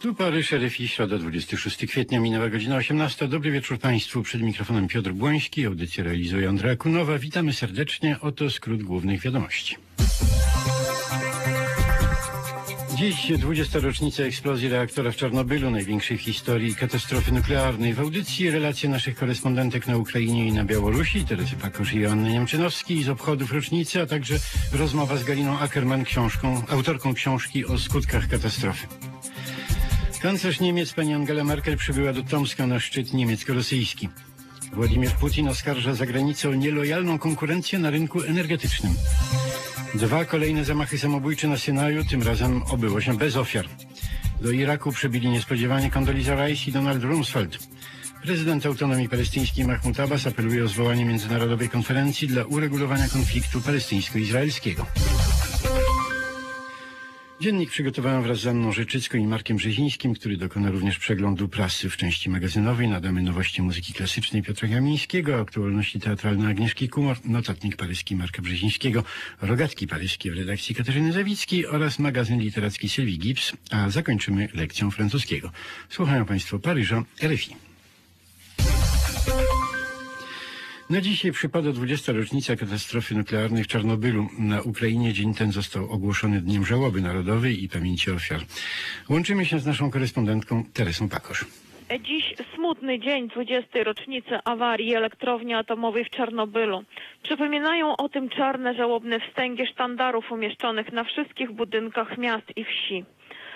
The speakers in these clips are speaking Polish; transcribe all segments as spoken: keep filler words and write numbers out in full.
Tu Paryż, R F I, środa dwudziestego szóstego kwietnia, minęła godzina osiemnasta. Dobry wieczór Państwu. Przed mikrofonem Piotr Błoński, audycję realizuje Andrea Kunowa. Witamy serdecznie. Oto skrót głównych wiadomości. Dziś dwudziesta rocznica eksplozji reaktora w Czarnobylu, największej w historii katastrofy nuklearnej. W audycji relacje naszych korespondentek na Ukrainie i na Białorusi, Teresy Pakosz i Joanny Niemczynowskiej z obchodów rocznicy, a także rozmowa z Galiną Ackermann, książką, autorką książki o skutkach katastrofy. Kanclerz Niemiec pani Angela Merkel przybyła do Tomska na szczyt niemiecko-rosyjski. Władimir Putin oskarża zagranicę o nielojalną konkurencję na rynku energetycznym. Dwa kolejne zamachy samobójcze na Synaju, tym razem obyło się bez ofiar. Do Iraku przybili niespodziewanie Condoleezza Rice i Donald Rumsfeld. Prezydent autonomii palestyńskiej Mahmoud Abbas apeluje o zwołanie międzynarodowej konferencji dla uregulowania konfliktu palestyńsko-izraelskiego. Dziennik przygotowałem wraz z Anną Rzeczycką i Markiem Brzezińskim, który dokona również przeglądu prasy w części magazynowej. Nadamy nowości muzyki klasycznej Piotra Kamińskiego, aktualności teatralne Agnieszki Kumor, notatnik paryski Marka Brzezińskiego, rogatki paryskie w redakcji Katarzyny Zawickiej oraz magazyn literacki Sylwii Gibbs, a zakończymy lekcją francuskiego. Słuchają Państwo Paryża, R F I. Na dzisiaj przypada dwudziesta rocznica katastrofy nuklearnej w Czarnobylu. Na Ukrainie dzień ten został ogłoszony Dniem Żałoby Narodowej i Pamięci Ofiar. Łączymy się z naszą korespondentką Teresą Pakosz. Dziś smutny dzień dwudziestej rocznicy awarii elektrowni atomowej w Czarnobylu. Przypominają o tym czarne, żałobne wstęgi sztandarów umieszczonych na wszystkich budynkach miast i wsi.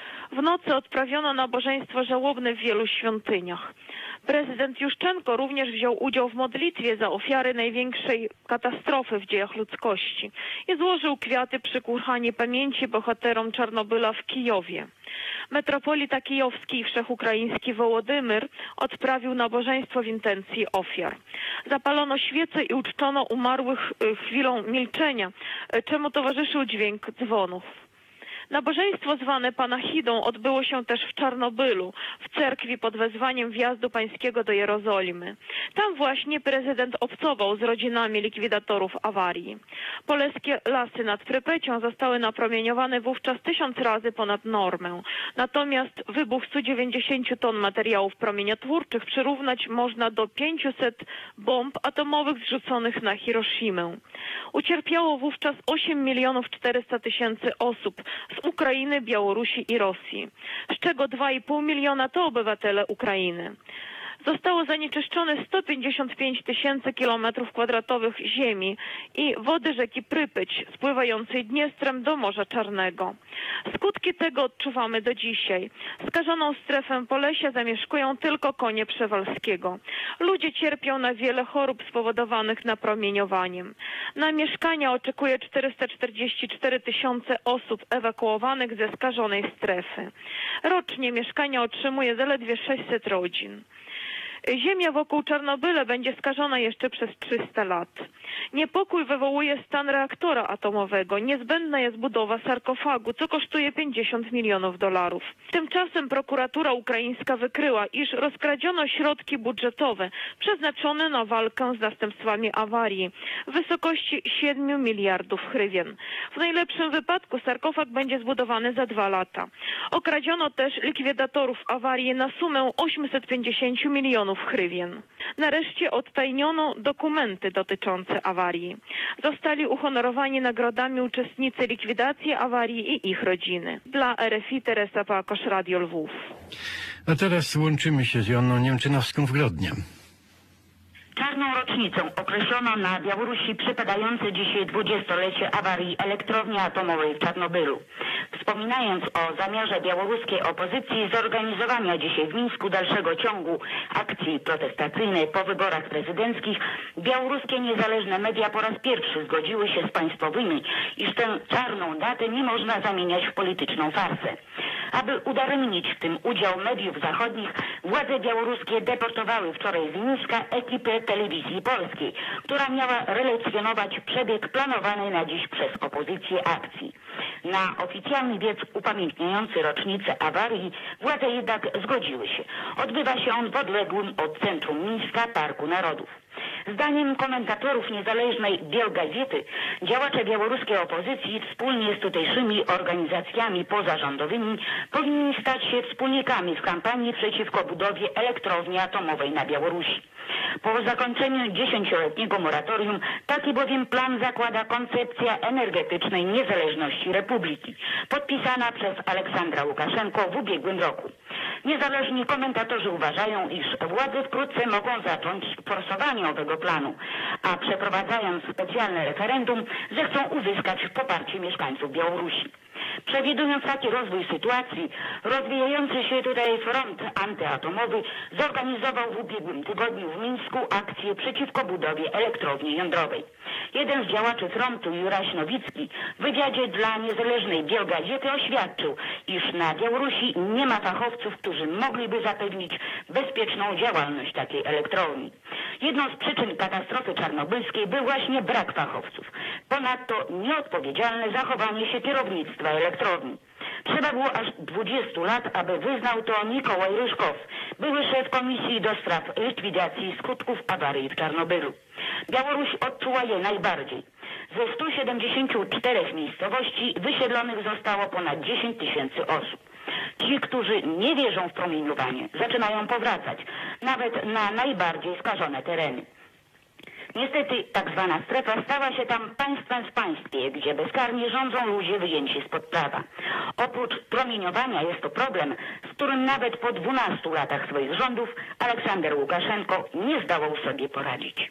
W nocy odprawiono nabożeństwo żałobne w wielu świątyniach. Prezydent Juszczenko również wziął udział w modlitwie za ofiary największej katastrofy w dziejach ludzkości i złożył kwiaty przy kurhanie pamięci bohaterom Czarnobyla w Kijowie. Metropolita kijowski i wszechukraiński Wołodymyr odprawił nabożeństwo w intencji ofiar. Zapalono świece i uczczono umarłych chwilą milczenia, czemu towarzyszył dźwięk dzwonów. Nabożeństwo zwane Panachidą odbyło się też w Czarnobylu, w cerkwi pod wezwaniem wjazdu pańskiego do Jerozolimy. Tam właśnie prezydent obcował z rodzinami likwidatorów awarii. Polskie lasy nad Prypecią zostały napromieniowane wówczas tysiąc razy ponad normę. Natomiast wybuch stu dziewięćdziesięciu ton materiałów promieniotwórczych przyrównać można do pięciuset bomb atomowych zrzuconych na Hiroshimę. Ucierpiało wówczas osiem milionów czterysta tysięcy osób z Ukrainy, Białorusi i Rosji, z czego dwa i pół miliona to obywatele Ukrainy. Zostało zanieczyszczone sto pięćdziesiąt pięć tysięcy kilometrów kwadratowych ziemi i wody rzeki Prypeć, spływającej Dniestrem do Morza Czarnego. Skutki tego odczuwamy do dzisiaj. Skażoną strefę Polesia zamieszkują tylko konie Przewalskiego. Ludzie cierpią na wiele chorób spowodowanych napromieniowaniem. Na mieszkania oczekuje czterysta czterdzieści cztery tysiące osób ewakuowanych ze skażonej strefy. Rocznie mieszkania otrzymuje zaledwie sześćset rodzin. Ziemia wokół Czarnobyla będzie skażona jeszcze przez trzysta lat. Niepokój wywołuje stan reaktora atomowego. Niezbędna jest budowa sarkofagu, co kosztuje pięćdziesiąt milionów dolarów. Tymczasem prokuratura ukraińska wykryła, iż rozkradziono środki budżetowe przeznaczone na walkę z następstwami awarii w wysokości siedmiu miliardów hrywien. W najlepszym wypadku sarkofag będzie zbudowany za dwa lata. Okradziono też likwidatorów awarii na sumę osiemset pięćdziesiąt milionów hrywien. Nareszcie odtajniono dokumenty dotyczące awarii. Zostali uhonorowani nagrodami uczestnicy likwidacji awarii i ich rodziny. Dla R F I Teresa Pakosz, Radio Lwów. A teraz łączymy się z Joanną Niemczynowską w Grodnie. Czarną rocznicą określono na Białorusi przypadające dzisiaj dwudziestolecie awarii elektrowni atomowej w Czarnobylu. Wspominając o zamiarze białoruskiej opozycji zorganizowania dzisiaj w Mińsku dalszego ciągu akcji protestacyjnej po wyborach prezydenckich, białoruskie niezależne media po raz pierwszy zgodziły się z państwowymi, iż tę czarną datę nie można zamieniać w polityczną farsę. Aby udaremnić w tym udział mediów zachodnich, władze białoruskie deportowały wczoraj z Mińska ekipę telewizji polskiej, która miała relacjonować przebieg planowanej na dziś przez opozycję akcji. Na oficjalny wiec upamiętniający rocznicę awarii władze jednak zgodziły się. Odbywa się on w odległym od centrum Mińska Parku Narodów. Zdaniem komentatorów niezależnej Bielgazety działacze białoruskiej opozycji wspólnie z tutejszymi organizacjami pozarządowymi powinni stać się wspólnikami w kampanii przeciwko budowie elektrowni atomowej na Białorusi. Po zakończeniu dziesięcioletniego moratorium taki bowiem plan zakłada koncepcja energetycznej niezależności republiki, podpisana przez Aleksandra Łukaszenko w ubiegłym roku. Niezależni komentatorzy uważają, iż władze wkrótce mogą zacząć forsowanie owego planu, a przeprowadzając specjalne referendum zechcą uzyskać poparcie mieszkańców Białorusi. Przewidując taki rozwój sytuacji, rozwijający się tutaj front antyatomowy zorganizował w ubiegłym tygodniu w Mińsku akcję przeciwko budowie elektrowni jądrowej. Jeden z działaczy frontu, Juraś Nowicki, w wywiadzie dla niezależnej Bielgazety oświadczył, iż na Białorusi nie ma fachowców, którzy mogliby zapewnić bezpieczną działalność takiej elektrowni. Jedną z przyczyn katastrofy czarnobylskiej był właśnie brak fachowców. Ponadto nieodpowiedzialne zachowanie się kierownictwa elektrowni. Trzeba było aż dwudziestu lat, aby wyznał to Mikołaj Ryżkow, były szef Komisji do Spraw Likwidacji Skutków Awarii w Czarnobylu. Białoruś odczuła je najbardziej. Ze stu siedemdziesięciu czterech miejscowości wysiedlonych zostało ponad dziesięć tysięcy osób. Ci, którzy nie wierzą w promieniowanie, zaczynają powracać, nawet na najbardziej skażone tereny. Niestety tak zwana strefa stała się tam państwem w państwie, gdzie bezkarnie rządzą ludzie wyjęci spod prawa. Oprócz promieniowania jest to problem, z którym nawet po dwunastu latach swoich rządów Aleksander Łukaszenko nie zdołał sobie poradzić.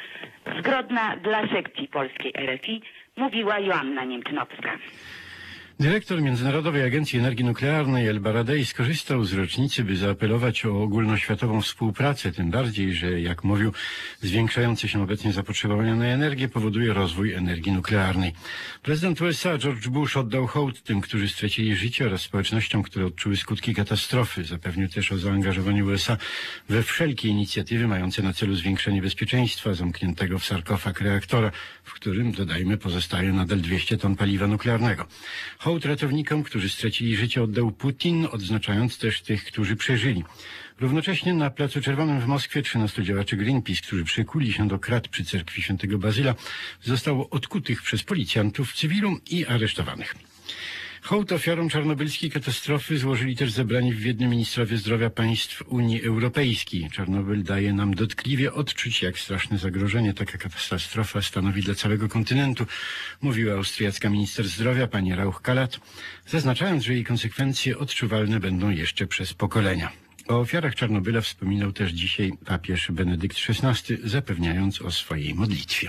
Z Grodna dla sekcji polskiej R F I mówiła Joanna Niemczynowska. Dyrektor Międzynarodowej Agencji Energii Nuklearnej El Baradei skorzystał z rocznicy, by zaapelować o ogólnoświatową współpracę, tym bardziej, że, jak mówił, zwiększające się obecnie zapotrzebowanie na energię powoduje rozwój energii nuklearnej. Prezydent U S A George Bush oddał hołd tym, którzy stracili życie, oraz społecznościom, które odczuły skutki katastrofy. Zapewnił też o zaangażowaniu U S A we wszelkie inicjatywy mające na celu zwiększenie bezpieczeństwa zamkniętego w sarkofag reaktora, w którym, dodajmy, pozostaje nadal dwieście ton paliwa nuklearnego. Hołd ratownikom, którzy stracili życie, oddał Putin, odznaczając też tych, którzy przeżyli. Równocześnie na Placu Czerwonym w Moskwie trzynastu działaczy Greenpeace, którzy przykuli się do krat przy cerkwi świętego Bazyla, zostało odkutych przez policjantów w cywilu i aresztowanych. Hołd ofiarom czarnobylskiej katastrofy złożyli też zebrani w Wiedniu ministrowie zdrowia państw Unii Europejskiej. Czarnobyl daje nam dotkliwie odczuć, jak straszne zagrożenie taka katastrofa stanowi dla całego kontynentu, mówiła austriacka minister zdrowia pani Rauch-Kalat, zaznaczając, że jej konsekwencje odczuwalne będą jeszcze przez pokolenia. O ofiarach Czarnobyla wspominał też dzisiaj papież Benedykt szesnasty, zapewniając o swojej modlitwie.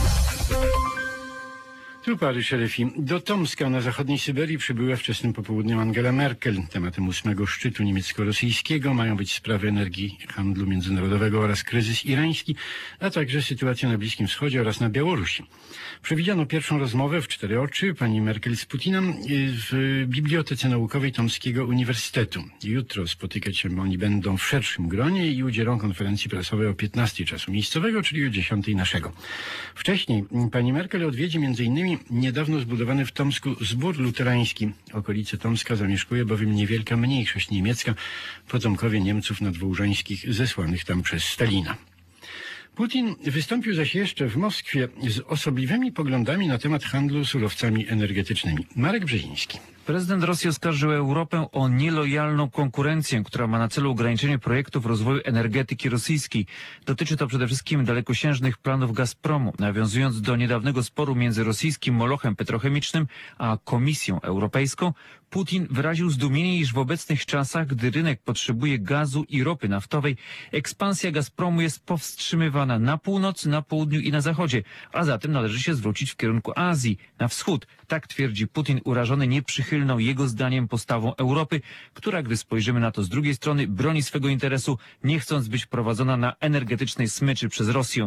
Tu Paryż R F I. Do Tomska na zachodniej Syberii przybyła wczesnym popołudniem Angela Merkel. Tematem ósmego szczytu niemiecko-rosyjskiego mają być sprawy energii, handlu międzynarodowego oraz kryzys irański, a także sytuacja na Bliskim Wschodzie oraz na Białorusi. Przewidziano pierwszą rozmowę w cztery oczy pani Merkel z Putinem w Bibliotece Naukowej Tomskiego Uniwersytetu. Jutro spotykać się oni będą w szerszym gronie i udzielą konferencji prasowej o piętnastej czasu miejscowego, czyli o dziesiątej naszego. Wcześniej pani Merkel odwiedzi między innymi niedawno zbudowany w Tomsku zbór luterański. Okolice Tomska zamieszkuje bowiem niewielka mniejszość niemiecka, potomkowie Niemców nadwołżańskich zesłanych tam przez Stalina. Putin wystąpił zaś jeszcze w Moskwie z osobliwymi poglądami na temat handlu surowcami energetycznymi. Marek Brzeziński. Prezydent Rosji oskarżył Europę o nielojalną konkurencję, która ma na celu ograniczenie projektów rozwoju energetyki rosyjskiej. Dotyczy to przede wszystkim dalekosiężnych planów Gazpromu. Nawiązując do niedawnego sporu między rosyjskim molochem petrochemicznym a Komisją Europejską, Putin wyraził zdumienie, iż w obecnych czasach, gdy rynek potrzebuje gazu i ropy naftowej, ekspansja Gazpromu jest powstrzymywana na północy, na południu i na zachodzie, a zatem należy się zwrócić w kierunku Azji, na wschód. Tak twierdzi Putin, urażony nieprzychylną jego zdaniem postawą Europy, która, gdy spojrzymy na to z drugiej strony, broni swego interesu, nie chcąc być prowadzona na energetycznej smyczy przez Rosję.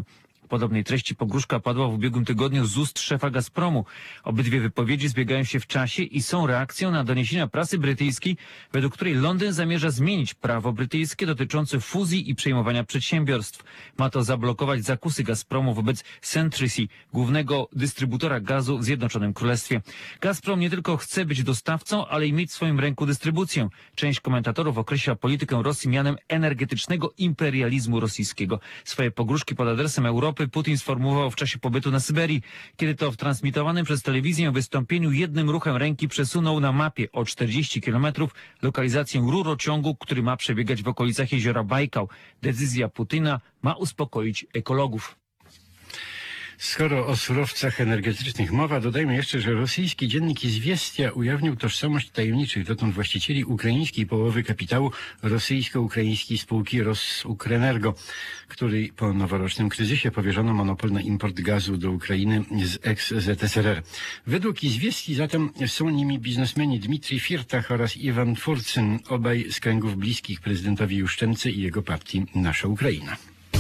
Podobnej treści pogróżka padła w ubiegłym tygodniu z ust szefa Gazpromu. Obydwie wypowiedzi zbiegają się w czasie i są reakcją na doniesienia prasy brytyjskiej, według której Londyn zamierza zmienić prawo brytyjskie dotyczące fuzji i przejmowania przedsiębiorstw. Ma to zablokować zakusy Gazpromu wobec Centrici, głównego dystrybutora gazu w Zjednoczonym Królestwie. Gazprom nie tylko chce być dostawcą, ale i mieć w swoim ręku dystrybucję. Część komentatorów określa politykę Rosji mianem energetycznego imperializmu rosyjskiego. Swoje pogróżki pod adresem Europy Putin sformułował w czasie pobytu na Syberii, kiedy to w transmitowanym przez telewizję wystąpieniu jednym ruchem ręki przesunął na mapie o czterdzieści kilometrów lokalizację rurociągu, który ma przebiegać w okolicach jeziora Bajkał. Decyzja Putina ma uspokoić ekologów. Skoro o surowcach energetycznych mowa, dodajmy jeszcze, że rosyjski dziennik Izwiestia ujawnił tożsamość tajemniczych dotąd właścicieli ukraińskiej połowy kapitału rosyjsko-ukraińskiej spółki Rosukrenergo, której po noworocznym kryzysie powierzono monopol na import gazu do Ukrainy z ex-Z S R R. Według Izwiestii zatem są nimi biznesmeni Dmitrij Firtach oraz Iwan Furcyn, obaj z kręgów bliskich prezydentowi Juszczence i jego partii Nasza Ukraina.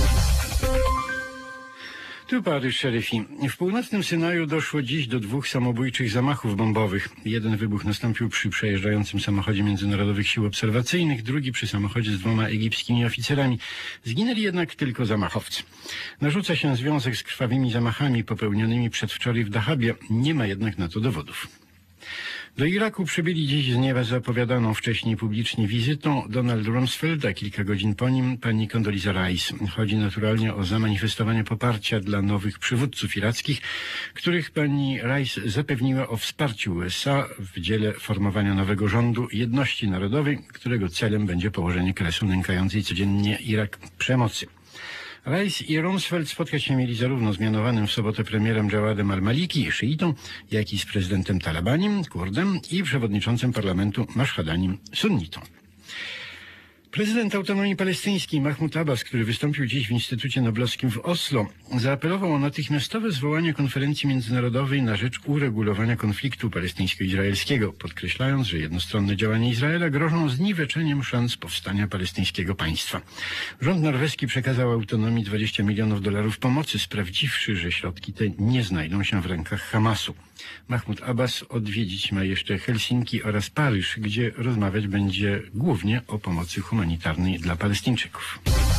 Tu Paryż, szeryfi. W północnym Synaju doszło dziś do dwóch samobójczych zamachów bombowych. Jeden wybuch nastąpił przy przejeżdżającym samochodzie Międzynarodowych Sił Obserwacyjnych, drugi przy samochodzie z dwoma egipskimi oficerami. Zginęli jednak tylko zamachowcy. Narzuca się związek z krwawymi zamachami popełnionymi przedwczoraj w Dahabie. Nie ma jednak na to dowodów. Do Iraku przybyli dziś z nieba zapowiadaną wcześniej publicznie wizytą Donald Rumsfeld, a kilka godzin po nim pani Condoleezza Rice. Chodzi naturalnie o zamanifestowanie poparcia dla nowych przywódców irackich, których pani Rice zapewniła o wsparciu U S A w dziele formowania nowego rządu jedności narodowej, którego celem będzie położenie kresu nękającej codziennie Irak przemocy. Rice i Rumsfeld spotkać się mieli zarówno z mianowanym w sobotę premierem Jawadem al-Maliki, szyitą, jak i z prezydentem Talabanim, Kurdem i przewodniczącym parlamentu Mashhadanim, sunnitą. Prezydent Autonomii Palestyńskiej Mahmud Abbas, który wystąpił dziś w Instytucie Noblowskim w Oslo, zaapelował o natychmiastowe zwołanie konferencji międzynarodowej na rzecz uregulowania konfliktu palestyńsko-izraelskiego, podkreślając, że jednostronne działania Izraela grożą zniweczeniem szans powstania palestyńskiego państwa. Rząd norweski przekazał Autonomii dwadzieścia milionów dolarów pomocy, sprawdziwszy, że środki te nie znajdą się w rękach Hamasu. Mahmud Abbas odwiedzić ma jeszcze Helsinki oraz Paryż, gdzie rozmawiać będzie głównie o pomocy humanitarnej dla Palestyńczyków.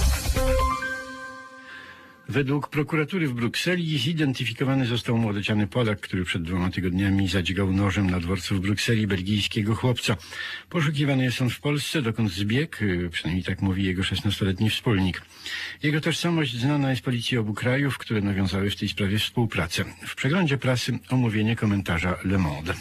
Według prokuratury w Brukseli zidentyfikowany został młodociany Polak, który przed dwoma tygodniami zadźgał nożem na dworcu w Brukseli belgijskiego chłopca. Poszukiwany jest on w Polsce, dokąd zbiegł, przynajmniej tak mówi jego szesnastoletni wspólnik. Jego tożsamość znana jest policji obu krajów, które nawiązały w tej sprawie współpracę. W przeglądzie prasy omówienie komentarza Le Monde.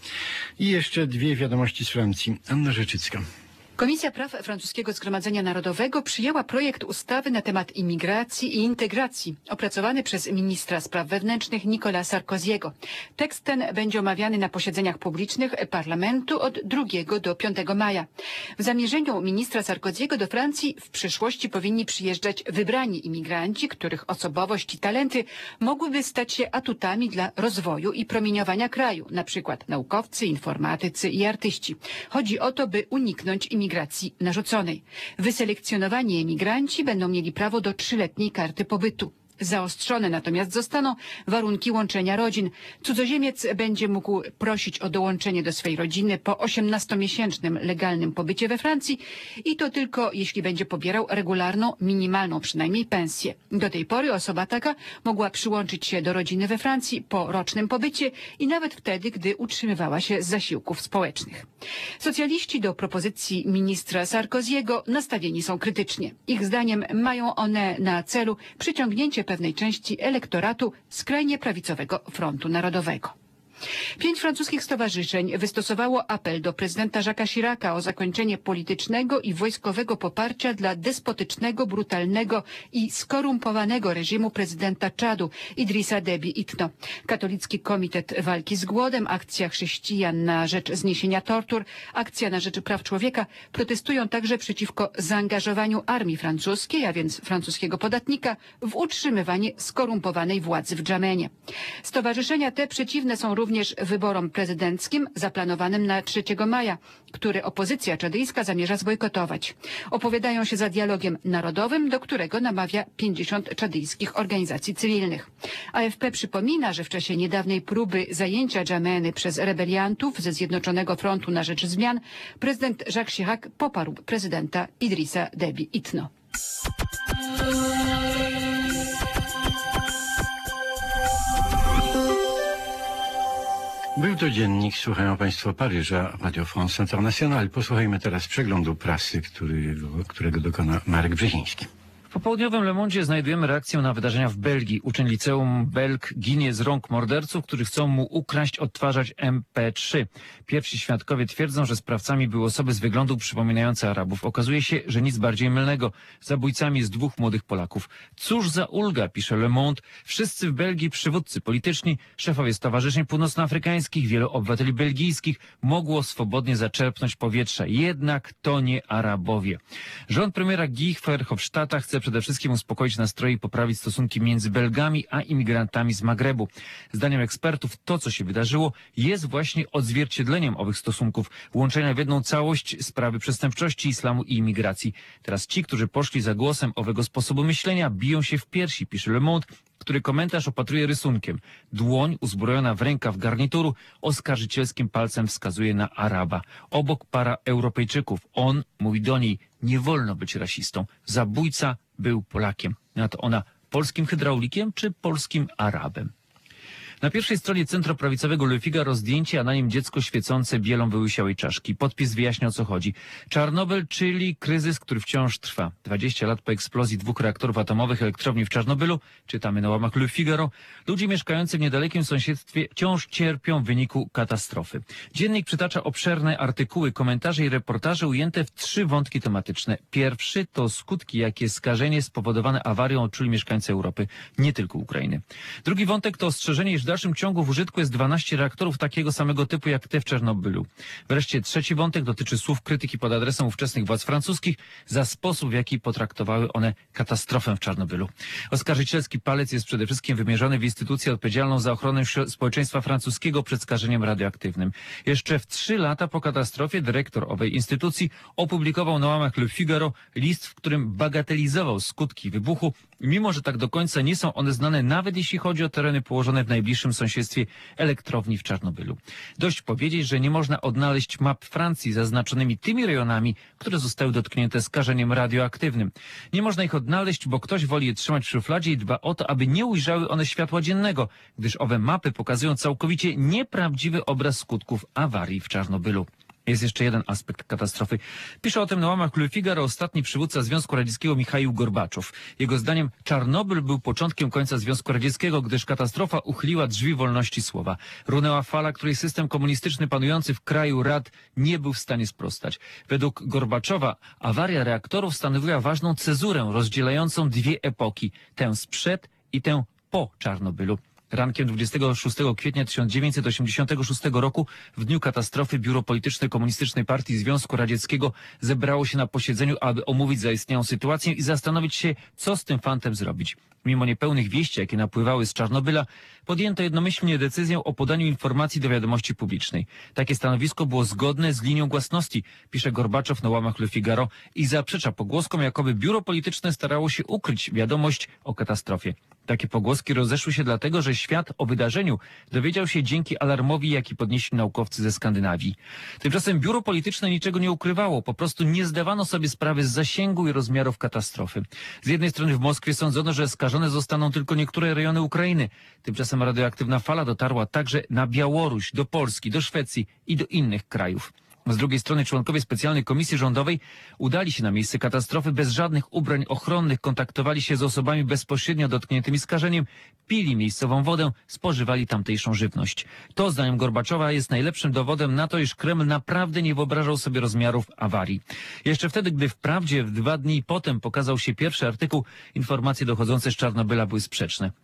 I jeszcze dwie wiadomości z Francji. Anna Rzeczycka. Komisja Praw Francuskiego Zgromadzenia Narodowego przyjęła projekt ustawy na temat imigracji i integracji, opracowany przez ministra spraw wewnętrznych Nicolas Sarkozy'ego. Tekst ten będzie omawiany na posiedzeniach publicznych parlamentu od drugiego do piątego maja. W zamierzeniu ministra Sarkozy'ego do Francji w przyszłości powinni przyjeżdżać wybrani imigranci, których osobowość i talenty mogłyby stać się atutami dla rozwoju i promieniowania kraju, na przykład naukowcy, informatycy i artyści. Chodzi o to, by uniknąć imigracji narzuconej. Wyselekcjonowani emigranci będą mieli prawo do trzyletniej karty pobytu. Zaostrzone natomiast zostaną warunki łączenia rodzin. Cudzoziemiec będzie mógł prosić o dołączenie do swej rodziny po osiemnastomiesięcznym legalnym pobycie we Francji i to tylko jeśli będzie pobierał regularną, minimalną przynajmniej pensję. Do tej pory osoba taka mogła przyłączyć się do rodziny we Francji po rocznym pobycie i nawet wtedy, gdy utrzymywała się z zasiłków społecznych. Socjaliści do propozycji ministra Sarkozy'ego nastawieni są krytycznie. Ich zdaniem mają one na celu przyciągnięcie pewnej części elektoratu skrajnie prawicowego Frontu Narodowego. Pięć francuskich stowarzyszeń wystosowało apel do prezydenta Jacques'a Chiraca o zakończenie politycznego i wojskowego poparcia dla despotycznego, brutalnego i skorumpowanego reżimu prezydenta Czadu Idrissa Déby Itno. Katolicki Komitet Walki z Głodem, Akcja Chrześcijan na rzecz zniesienia tortur, Akcja na rzecz praw człowieka protestują także przeciwko zaangażowaniu armii francuskiej, a więc francuskiego podatnika, w utrzymywanie skorumpowanej władzy w Dżamenie. Stowarzyszenia te przeciwne są również również wyborom prezydenckim zaplanowanym na trzeciego maja, który opozycja czadyjska zamierza zbojkotować. Opowiadają się za dialogiem narodowym, do którego namawia pięćdziesiąt czadyjskich organizacji cywilnych. A F P przypomina, że w czasie niedawnej próby zajęcia Dżameny przez rebeliantów ze Zjednoczonego Frontu na Rzecz Zmian prezydent Jacques Chirac poparł prezydenta Idrissa Déby Itno. Był to dziennik, słuchają Państwo Paryża, Radio France International. Posłuchajmy teraz przeglądu prasy, który, którego dokona Marek Brzeziński. W popołudniowym Le Mondzie znajdujemy reakcję na wydarzenia w Belgii. Uczeń liceum Belg ginie z rąk morderców, którzy chcą mu ukraść odtwarzacz M P trzy. Pierwsi świadkowie twierdzą, że sprawcami były osoby z wyglądu przypominające Arabów. Okazuje się, że nic bardziej mylnego. Zabójcami jest dwóch młodych Polaków. Cóż za ulga, pisze Le Monde. Wszyscy w Belgii przywódcy polityczni, szefowie stowarzyszeń północnoafrykańskich, wielu obywateli belgijskich mogło swobodnie zaczerpnąć powietrza. Jednak to nie Arabowie. Rząd premiera Guy Verhofstadta chce przede wszystkim uspokoić nastroje i poprawić stosunki między Belgami a imigrantami z Magrebu. Zdaniem ekspertów to, co się wydarzyło, jest właśnie odzwierciedleniem owych stosunków, łączenia w jedną całość sprawy przestępczości, islamu i imigracji. Teraz ci, którzy poszli za głosem owego sposobu myślenia, biją się w piersi, pisze Le Monde, który komentarz opatruje rysunkiem. Dłoń uzbrojona w rękaw garnituru oskarżycielskim palcem wskazuje na Araba. Obok para Europejczyków. On mówi do niej: nie wolno być rasistą. Zabójca był Polakiem. Na to ona: polskim hydraulikiem czy polskim Arabem? Na pierwszej stronie centroprawicowego Le Figaro zdjęcie, a na nim dziecko świecące bielą wyłysiałej czaszki. Podpis wyjaśnia, o co chodzi. Czarnobyl, czyli kryzys, który wciąż trwa. dwadzieścia lat po eksplozji dwóch reaktorów atomowych elektrowni w Czarnobylu, czytamy na łamach Le Figaro, ludzie mieszkający w niedalekim sąsiedztwie wciąż cierpią w wyniku katastrofy. Dziennik przytacza obszerne artykuły, komentarze i reportaże ujęte w trzy wątki tematyczne. Pierwszy to skutki, jakie skażenie spowodowane awarią odczuli mieszkańcy Europy, nie tylko Ukrainy. Drugi wątek to ostrzeżenie, iż w dalszym ciągu w użytku jest dwanaście reaktorów takiego samego typu jak te w Czarnobylu. Wreszcie trzeci wątek dotyczy słów krytyki pod adresem ówczesnych władz francuskich za sposób, w jaki potraktowały one katastrofę w Czarnobylu. Oskarżycielski palec jest przede wszystkim wymierzony w instytucję odpowiedzialną za ochronę społeczeństwa francuskiego przed skażeniem radioaktywnym. Jeszcze w trzy lata po katastrofie dyrektor owej instytucji opublikował na łamach Le Figaro list, w którym bagatelizował skutki wybuchu, mimo że tak do końca nie są one znane, nawet jeśli chodzi o tereny położone w najbliższym sąsiedztwie elektrowni w Czarnobylu. Dość powiedzieć, że nie można odnaleźć map Francji zaznaczonymi tymi rejonami, które zostały dotknięte skażeniem radioaktywnym. Nie można ich odnaleźć, bo ktoś woli je trzymać w szufladzie i dba o to, aby nie ujrzały one światła dziennego, gdyż owe mapy pokazują całkowicie nieprawdziwy obraz skutków awarii w Czarnobylu. Jest jeszcze jeden aspekt katastrofy. Pisze o tym na łamach Le Figaro ostatni przywódca Związku Radzieckiego Michaił Gorbaczow. Jego zdaniem Czarnobyl był początkiem końca Związku Radzieckiego, gdyż katastrofa uchyliła drzwi wolności słowa. Runęła fala, której system komunistyczny panujący w kraju rad nie był w stanie sprostać. Według Gorbaczowa awaria reaktorów stanowiła ważną cezurę rozdzielającą dwie epoki. Tę sprzed i tę po Czarnobylu. Rankiem dwudziestego szóstego kwietnia tysiąc dziewięćset osiemdziesiątego szóstego roku, w dniu katastrofy, Biuro Polityczne Komunistycznej Partii Związku Radzieckiego zebrało się na posiedzeniu, aby omówić zaistniałą sytuację i zastanowić się, co z tym fantem zrobić. Mimo niepełnych wieści, jakie napływały z Czarnobyla, podjęto jednomyślnie decyzję o podaniu informacji do wiadomości publicznej. Takie stanowisko było zgodne z linią głasności, pisze Gorbaczow na łamach Le Figaro i zaprzecza pogłoskom, jakoby biuro polityczne starało się ukryć wiadomość o katastrofie. Takie pogłoski rozeszły się dlatego, że świat o wydarzeniu dowiedział się dzięki alarmowi, jaki podnieśli naukowcy ze Skandynawii. Tymczasem biuro polityczne niczego nie ukrywało, po prostu nie zdawano sobie sprawy z zasięgu i rozmiarów katastrofy. Z jednej strony w Moskwie sądzono, że skażone zostaną tylko niektóre rejony Ukrainy. Tymczasem radioaktywna fala dotarła także na Białoruś, do Polski, do Szwecji i do innych krajów. Z drugiej strony członkowie specjalnej komisji rządowej udali się na miejsce katastrofy bez żadnych ubrań ochronnych, kontaktowali się z osobami bezpośrednio dotkniętymi skażeniem, pili miejscową wodę, spożywali tamtejszą żywność. To, zdaniem Gorbaczowa, jest najlepszym dowodem na to, iż Kreml naprawdę nie wyobrażał sobie rozmiarów awarii. Jeszcze wtedy, gdy wprawdzie w dwa dni potem pokazał się pierwszy artykuł, informacje dochodzące z Czarnobyla były sprzeczne.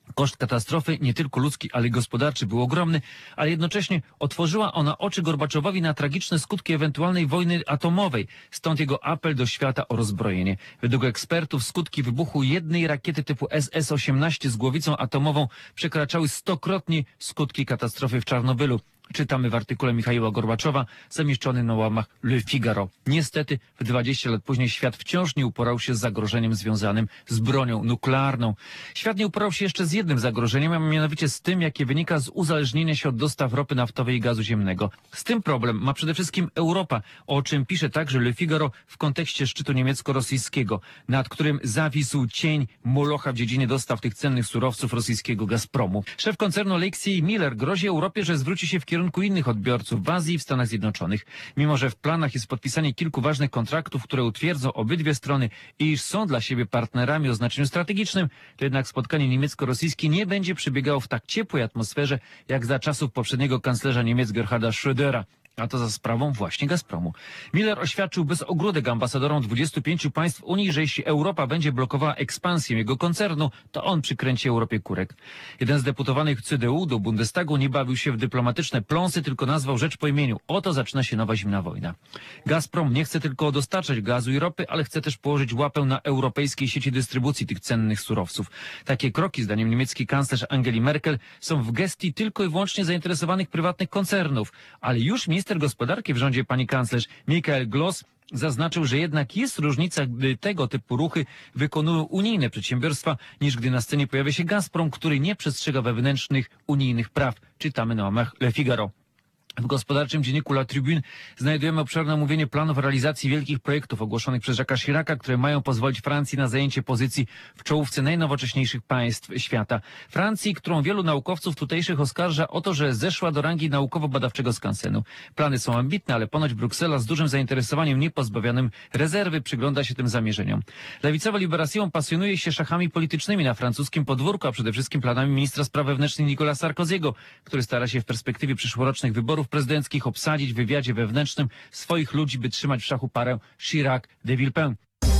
Koszt katastrofy, nie tylko ludzki, ale i gospodarczy, był ogromny, ale jednocześnie otworzyła ona oczy Gorbaczowowi na tragiczne skutki ewentualnej wojny atomowej. Stąd jego apel do świata o rozbrojenie. Według ekspertów skutki wybuchu jednej rakiety typu S S osiemnaście z głowicą atomową przekraczały stokrotnie skutki katastrofy w Czarnobylu. Czytamy w artykule Michaiła Gorbaczowa, zamieszczonym na łamach Le Figaro. Niestety, w dwadzieścia lat później świat wciąż nie uporał się z zagrożeniem związanym z bronią nuklearną. Świat nie uporał się jeszcze z jednym zagrożeniem, a mianowicie z tym, jakie wynika z uzależnienia się od dostaw ropy naftowej i gazu ziemnego. Z tym problem ma przede wszystkim Europa, o czym pisze także Le Figaro w kontekście szczytu niemiecko-rosyjskiego, nad którym zawisł cień Molocha w dziedzinie dostaw tych cennych surowców rosyjskiego Gazpromu. Szef koncernu Alexei Miller grozi Europie, że zwróci się w kierunku innych odbiorców w Azji i w Stanach Zjednoczonych. Mimo że w planach jest podpisanie kilku ważnych kontraktów, które utwierdzą obydwie strony i iż są dla siebie partnerami o znaczeniu strategicznym, to jednak spotkanie niemiecko-rosyjskie nie będzie przebiegało w tak ciepłej atmosferze, jak za czasów poprzedniego kanclerza Niemiec Gerharda Schrödera. A to za sprawą właśnie Gazpromu. Miller oświadczył bez ogródek ambasadorom dwudziestu pięciu państw Unii, że jeśli Europa będzie blokowała ekspansję jego koncernu, to on przykręci Europie kurek. Jeden z deputowanych C D U do Bundestagu nie bawił się w dyplomatyczne pląsy, tylko nazwał rzecz po imieniu. Oto zaczyna się nowa zimna wojna. Gazprom nie chce tylko dostarczać gazu i ropy, ale chce też położyć łapę na europejskiej sieci dystrybucji tych cennych surowców. Takie kroki, zdaniem niemieckiej kanclerz Angeli Merkel, są w gestii tylko i wyłącznie zainteresowanych prywatnych koncernów, ale już minister gospodarki w rządzie pani kanclerz Michael Gloss zaznaczył, że jednak jest różnica, gdy tego typu ruchy wykonują unijne przedsiębiorstwa, niż gdy na scenie pojawia się Gazprom, który nie przestrzega wewnętrznych unijnych praw. Czytamy na łamach Le Figaro. W gospodarczym dzienniku La Tribune znajdujemy obszerne omówienie planów realizacji wielkich projektów ogłoszonych przez Jacques'a Chiraca, które mają pozwolić Francji na zajęcie pozycji w czołówce najnowocześniejszych państw świata. Francji, którą wielu naukowców tutejszych oskarża o to, że zeszła do rangi naukowo-badawczego skansenu. Plany są ambitne, ale ponoć Bruksela z dużym zainteresowaniem niepozbawionym rezerwy przygląda się tym zamierzeniom. Lewicowa Libération pasjonuje się szachami politycznymi na francuskim podwórku, a przede wszystkim planami ministra spraw wewnętrznych Nicolasa Sarkoziego, który stara się w perspektywie przyszłorocznych wyborów prezydenckich obsadzić w wywiadzie wewnętrznym swoich ludzi, by trzymać w szachu parę Chirac-de Villepin.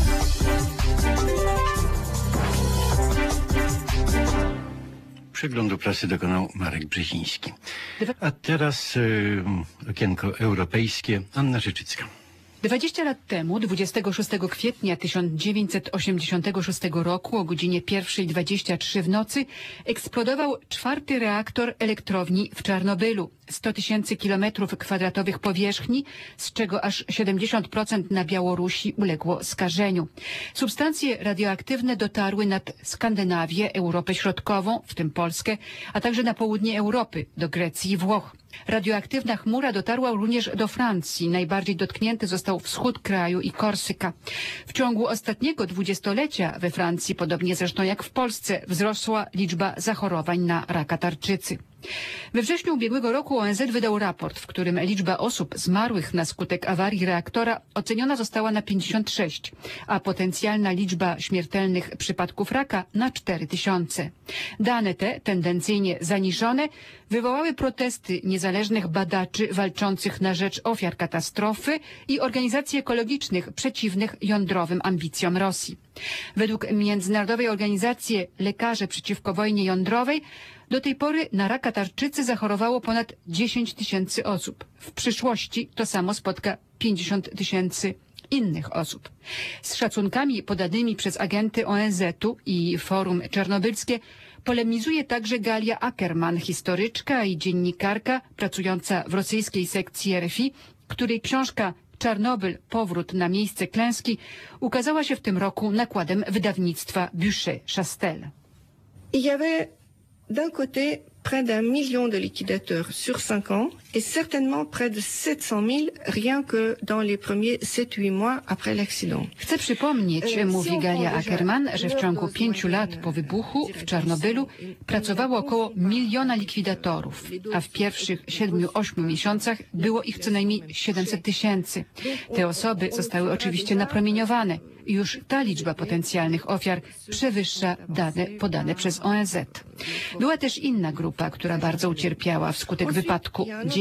Przeglądu prasy dokonał Marek Brzeziński. A teraz y, okienko europejskie. Anna Rzeczycka. dwadzieścia lat temu, dwudziestego szóstego kwietnia tysiąc dziewięćset osiemdziesiątego szóstego roku o godzinie pierwszej dwadzieścia trzy w nocy eksplodował czwarty reaktor elektrowni w Czarnobylu. sto tysięcy kilometrów kwadratowych powierzchni, z czego aż siedemdziesiąt procent na Białorusi uległo skażeniu. Substancje radioaktywne dotarły nad Skandynawię, Europę Środkową, w tym Polskę, a także na południe Europy, do Grecji i Włoch. Radioaktywna chmura dotarła również do Francji. Najbardziej dotknięty został wschód kraju i Korsyka. W ciągu ostatniego dwudziestolecia we Francji, podobnie zresztą jak w Polsce, wzrosła liczba zachorowań na raka tarczycy. We wrześniu ubiegłego roku O N Z wydał raport, w którym liczba osób zmarłych na skutek awarii reaktora oceniona została na pięćdziesiąt sześć, a potencjalna liczba śmiertelnych przypadków raka na cztery tysiące. Dane te, tendencyjnie zaniżone, wywołały protesty niezależnych badaczy walczących na rzecz ofiar katastrofy i organizacji ekologicznych przeciwnych jądrowym ambicjom Rosji. Według międzynarodowej organizacji Lekarze Przeciwko Wojnie Jądrowej do tej pory na raka tarczycy zachorowało ponad dziesięć tysięcy osób. W przyszłości to samo spotka pięćdziesiąt tysięcy innych osób. Z szacunkami podanymi przez agenty O N Z u i Forum Czarnobylskie polemizuje także Galia Ackerman, historyczka i dziennikarka pracująca w rosyjskiej sekcji R F I, której książka Czarnobyl – powrót na miejsce klęski ukazała się w tym roku nakładem wydawnictwa Buchet-Chastel. Il y avait d'un côté près d'un million de liquidateurs sur cinq ans et certainement près de sept cent mille rien que dans les premiers sept huit mois après l'accident. Chcę przypomnieć, mówi Galia Ackerman, że w ciągu pięciu lat po wybuchu w Czarnobylu pracowało około miliona likwidatorów, a w pierwszych siedmiu, ośmiu miesiącach było ich co najmniej siedemset tysięcy. Te osoby zostały oczywiście napromieniowane. Już ta liczba potencjalnych ofiar przewyższa dane podane przez O N Z. Była też inna grupa, która bardzo ucierpiała wskutek wypadku.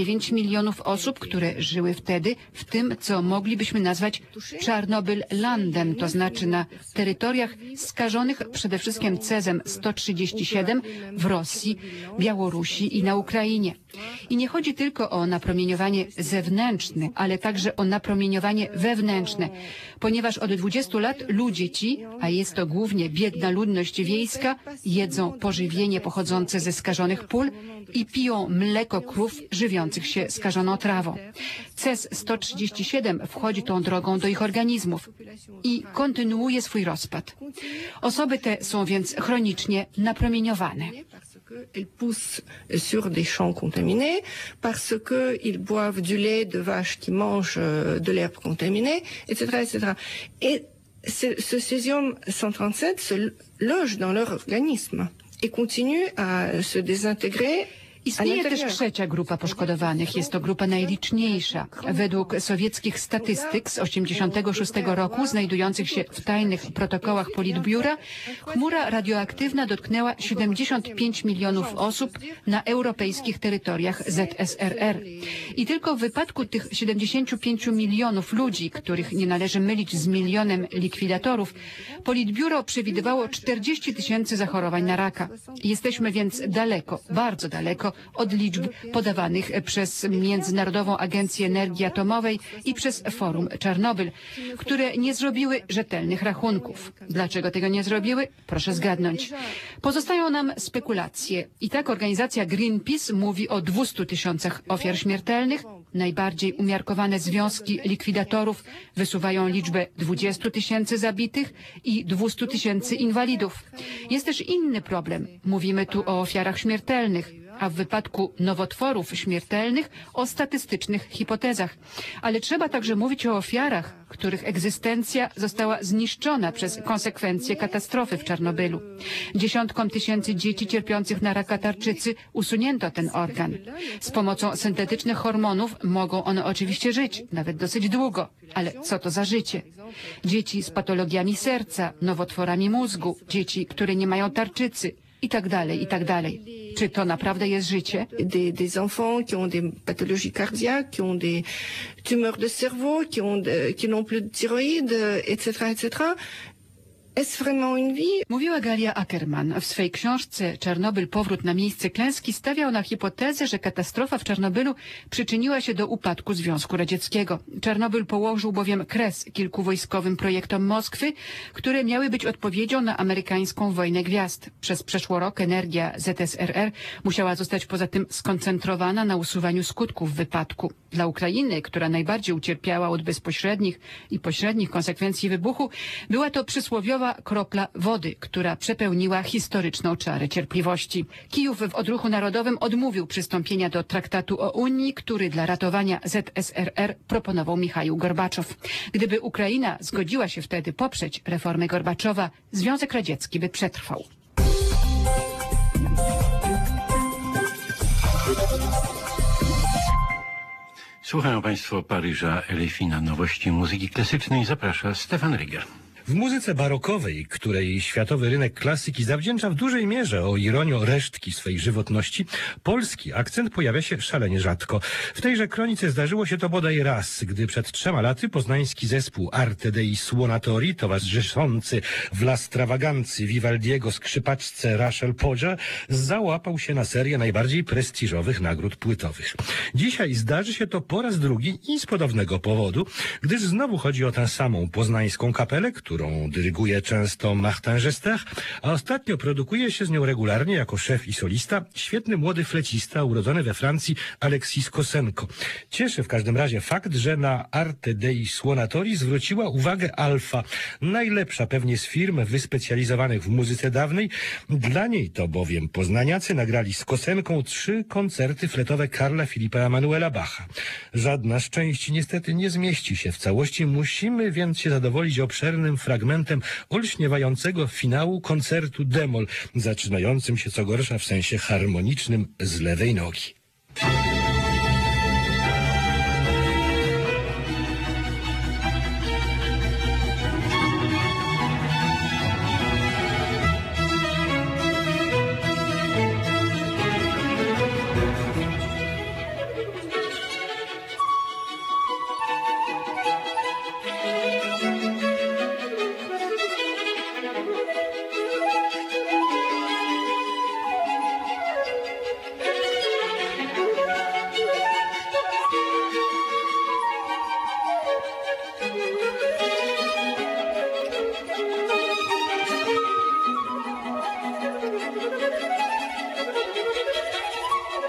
dziewięć milionów osób, które żyły wtedy w tym, co moglibyśmy nazwać Czarnobyl-landem, to znaczy na terytoriach skażonych przede wszystkim cezem sto trzydzieści siedem w Rosji, Białorusi i na Ukrainie. I nie chodzi tylko o napromieniowanie zewnętrzne, ale także o napromieniowanie wewnętrzne, ponieważ od dwudziestu lat ludzie ci, a jest to głównie biedna ludność wiejska, jedzą pożywienie pochodzące ze skażonych pól i piją mleko krów żywiących się skażoną trawą. Cez sto trzydzieści siedem wchodzi tą drogą do ich organizmów i kontynuuje swój rozpad. Osoby te są więc chronicznie napromieniowane. Elles poussent sur des champs contaminés parce qu'ils boivent du lait de vache qui mange de l'herbe contaminée, et cetera, et cetera. Et ce, ce césium cent trente-sept se loge dans leur organisme et continue à se désintégrer. Istnieje też trzecia grupa poszkodowanych. Jest to grupa najliczniejsza. Według sowieckich statystyk z osiemdziesiątego szóstego roku, znajdujących się w tajnych protokołach Politbiura, chmura radioaktywna dotknęła siedemdziesiąt pięć milionów osób na europejskich terytoriach Z S R R. I tylko w wypadku tych siedemdziesięciu pięciu milionów ludzi, których nie należy mylić z milionem likwidatorów, Politbiuro przewidywało czterdzieści tysięcy zachorowań na raka. Jesteśmy więc daleko, bardzo daleko od liczb podawanych przez Międzynarodową Agencję Energii Atomowej i przez Forum Czarnobyl, które nie zrobiły rzetelnych rachunków. Dlaczego tego nie zrobiły? Proszę zgadnąć. Pozostają nam spekulacje. I tak organizacja Greenpeace mówi o dwustu tysiącach ofiar śmiertelnych. Najbardziej umiarkowane związki likwidatorów wysuwają liczbę dwudziestu tysięcy zabitych i dwustu tysięcy inwalidów. Jest też inny problem. Mówimy tu o ofiarach śmiertelnych, a w wypadku nowotworów śmiertelnych o statystycznych hipotezach. Ale trzeba także mówić o ofiarach, których egzystencja została zniszczona przez konsekwencje katastrofy w Czarnobylu. Dziesiątkom tysięcy dzieci cierpiących na raka tarczycy usunięto ten organ. Z pomocą syntetycznych hormonów mogą one oczywiście żyć, nawet dosyć długo. Ale co to za życie? Dzieci z patologiami serca, nowotworami mózgu, dzieci, które nie mają tarczycy, i tak dalej, i tak dalej. Czy to naprawdę jest życie? Des, des enfants qui ont des pathologies cardiaques, qui ont des tumeurs de cerveau, qui ont de, qui n'ont plus de thyroïde, et cetera, et cetera. Est-ce vraiment une vie? Mówiła Galia Ackerman. W swej książce Czarnobyl – powrót na miejsce klęski stawiał na hipotezę, że katastrofa w Czarnobylu przyczyniła się do upadku Związku Radzieckiego. Czarnobyl położył bowiem kres kilku wojskowym projektom Moskwy, które miały być odpowiedzią na amerykańską wojnę gwiazd. Przez przeszły rok energia Z S R R musiała zostać poza tym skoncentrowana na usuwaniu skutków wypadku. Dla Ukrainy, która najbardziej ucierpiała od bezpośrednich i pośrednich konsekwencji wybuchu, była to przysłowiowa kropla wody, która przepełniła historyczną czarę cierpliwości. Kijów w odruchu narodowym odmówił przystąpienia do traktatu o Unii, który dla ratowania Z S R R proponował Michaił Gorbaczow. Gdyby Ukraina zgodziła się wtedy poprzeć reformy Gorbaczowa, Związek Radziecki by przetrwał. Słuchają Państwo Paryża Elefina, nowości muzyki klasycznej. Zaprasza Stefan Ryger. W muzyce barokowej, której światowy rynek klasyki zawdzięcza w dużej mierze, o ironio, resztki swej żywotności, polski akcent pojawia się szalenie rzadko. W tejże kronice zdarzyło się to bodaj raz, gdy przed trzema laty poznański zespół Arte dei Suonatori, towarzyszący w La Stravagancy Vivaldiego skrzypaczce Rachel Podża, załapał się na serię najbardziej prestiżowych nagród płytowych. Dzisiaj zdarzy się to po raz drugi i z podobnego powodu, gdyż znowu chodzi o tę samą poznańską kapelę, którą dyryguje często Martin Gester, a ostatnio produkuje się z nią regularnie jako szef i solista świetny młody flecista urodzony we Francji Alexis Kosenko. Cieszy w każdym razie fakt, że na Arte dei Suonatori zwróciła uwagę Alfa, najlepsza pewnie z firm wyspecjalizowanych w muzyce dawnej. Dla niej to bowiem poznaniacy nagrali z Kosenką trzy koncerty fletowe Karla Filipa Emanuela Bacha. Żadna z części niestety nie zmieści się w całości, musimy więc się zadowolić obszernym fragmentem olśniewającego finału koncertu d-moll, zaczynającym się co gorsza w sensie harmonicznym z lewej nogi.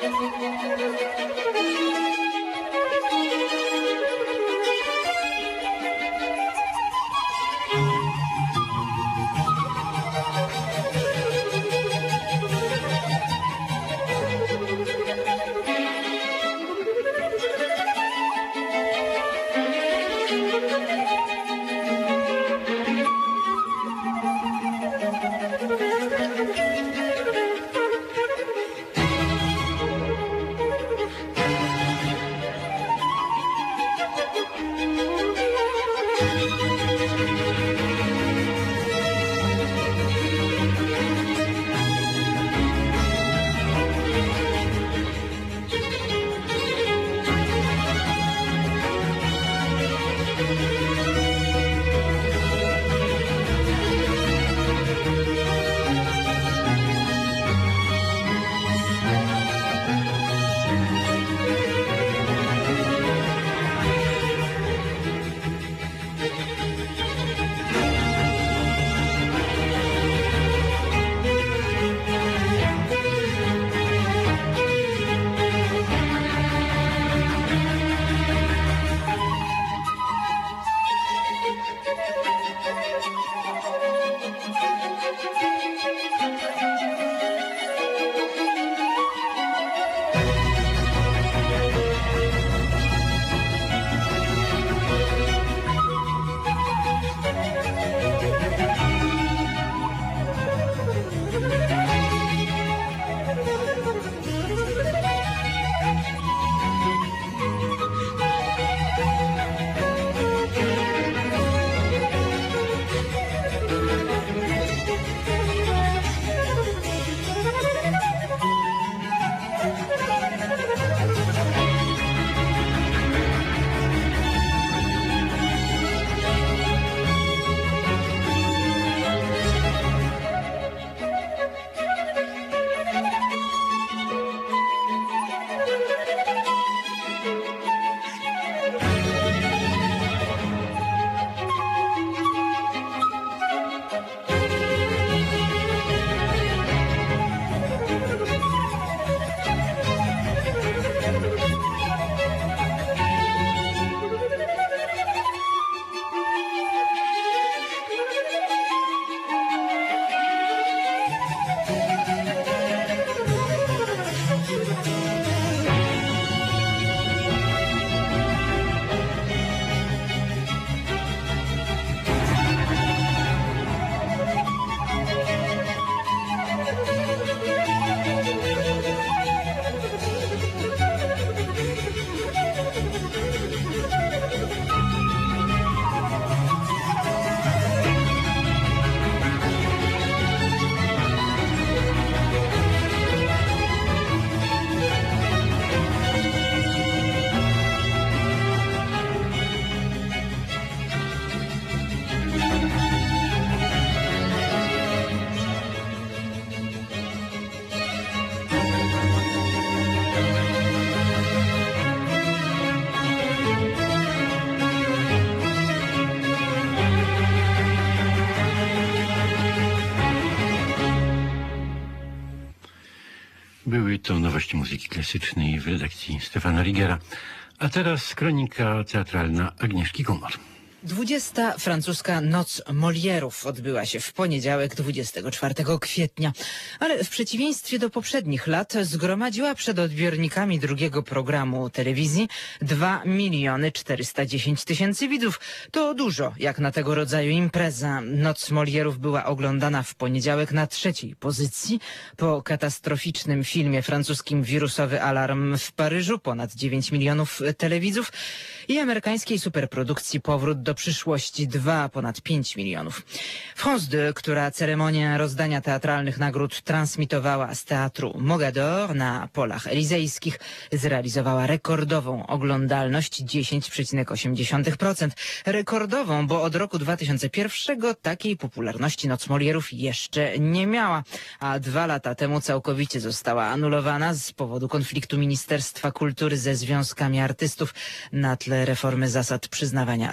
Były to nowości muzyki klasycznej w redakcji Stefana Rigera. A teraz kronika teatralna Agnieszki Kumar. dwudziesta francuska Noc Molierów odbyła się w poniedziałek dwudziestego czwartego kwietnia, ale w przeciwieństwie do poprzednich lat zgromadziła przed odbiornikami drugiego programu telewizji dwa miliony czterysta dziesięć tysięcy widzów. To dużo jak na tego rodzaju impreza. Noc Molierów była oglądana w poniedziałek na trzeciej pozycji. Po katastroficznym filmie francuskim Wirusowy alarm w Paryżu ponad dziewięć milionów telewidzów i amerykańskiej superprodukcji Powrót do przyszłości dwa, ponad pięć milionów. France deux, która ceremonię rozdania teatralnych nagród transmitowała z teatru Mogador na Polach Elizejskich, zrealizowała rekordową oglądalność dziesięć przecinek osiem procent. Rekordową, bo od roku dwa tysiące pierwszego takiej popularności Noc Molierów jeszcze nie miała, a dwa lata temu całkowicie została anulowana z powodu konfliktu Ministerstwa Kultury ze związkami artystów na tle reformy zasad przyznawania zasiłku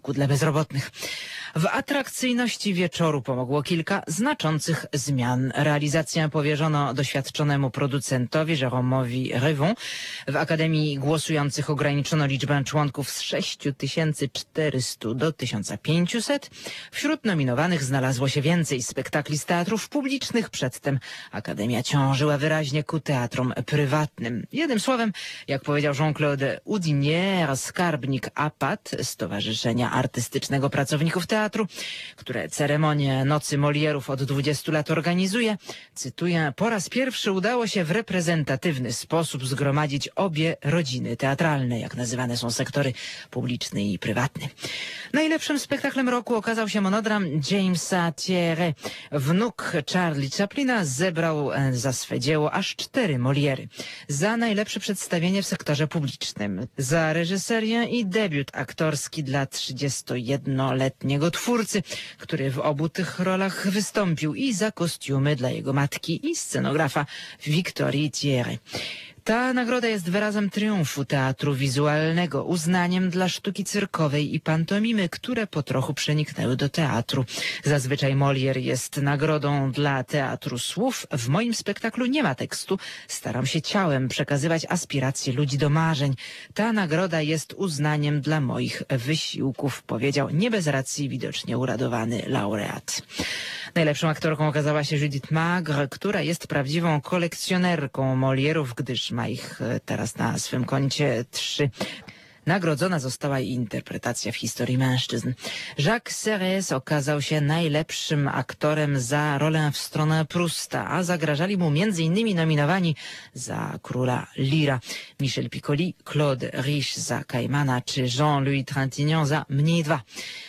zasiłku dla bezrobotnych. W atrakcyjności wieczoru pomogło kilka znaczących zmian. Realizację powierzono doświadczonemu producentowi Jérôme'owi Revon. W Akademii Głosujących ograniczono liczbę członków z sześć tysięcy czterystu do tysiąc pięciuset. Wśród nominowanych znalazło się więcej spektakli z teatrów publicznych. Przedtem Akademia ciążyła wyraźnie ku teatrom prywatnym. Jednym słowem, jak powiedział Jean-Claude Houdinière, skarbnik A P A T, Stowarzyszenia Artystycznego Pracowników Teatru, które ceremonię Nocy Molierów od dwudziestu lat organizuje, cytuję, po raz pierwszy udało się w reprezentatywny sposób zgromadzić obie rodziny teatralne, jak nazywane są sektory publiczny i prywatny. Najlepszym spektaklem roku okazał się monodram Jamesa Thierry. Wnuk Charlie Chaplina zebrał za swe dzieło aż cztery Moliery. Za najlepsze przedstawienie w sektorze publicznym, za reżyserię i debiut aktorski dla trzydziestojednoletniego twórcy, który w obu tych rolach wystąpił, i za kostiumy dla jego matki i scenografa Victorii Thierry. Ta nagroda jest wyrazem triumfu teatru wizualnego, uznaniem dla sztuki cyrkowej i pantomimy, które po trochu przeniknęły do teatru. Zazwyczaj Molière jest nagrodą dla teatru słów. W moim spektaklu nie ma tekstu. Staram się ciałem przekazywać aspiracje ludzi do marzeń. Ta nagroda jest uznaniem dla moich wysiłków, powiedział nie bez racji widocznie uradowany laureat. Najlepszą aktorką okazała się Judith Magre, która jest prawdziwą kolekcjonerką Molierów, gdyż ma ich teraz na swym koncie trzy. Nagrodzona została jej interpretacja w historii mężczyzn. Jacques Serres okazał się najlepszym aktorem za rolę w stronę Prusta, a zagrażali mu między innymi nominowani za Króla Lira Michel Piccoli, Claude Rich za Caïmana czy Jean-Louis Trintignant za Mniej dwa.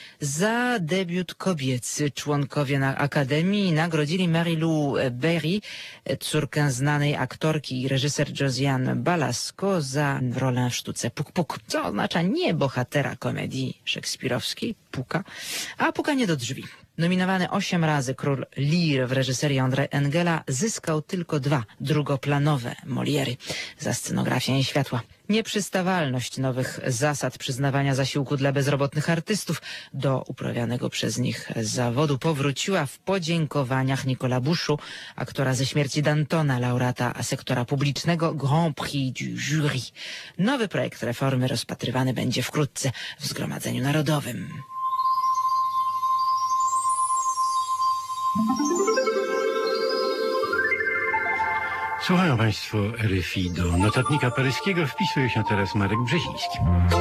Za debiut kobiecy członkowie na Akademii nagrodzili Mary-Lou Berry, córkę znanej aktorki i reżyser Josiane Balasco, za rolę w sztuce Puk Puk, co oznacza nie bohatera komedii szekspirowskiej, puka, a pukanie do drzwi. Nominowany osiem razy Król Lear w reżyserii André Engela zyskał tylko dwa drugoplanowe Moliery za scenografię i światła. Nieprzystawalność nowych zasad przyznawania zasiłku dla bezrobotnych artystów do uprawianego przez nich zawodu powróciła w podziękowaniach Nicolas Bouchot, aktora ze śmierci Dantona, laureata sektora publicznego Grand Prix du Jury. Nowy projekt reformy rozpatrywany będzie wkrótce w Zgromadzeniu Narodowym. Słuchają Państwo R F I. Do notatnika paryskiego wpisuje się teraz Marek Brzeziński.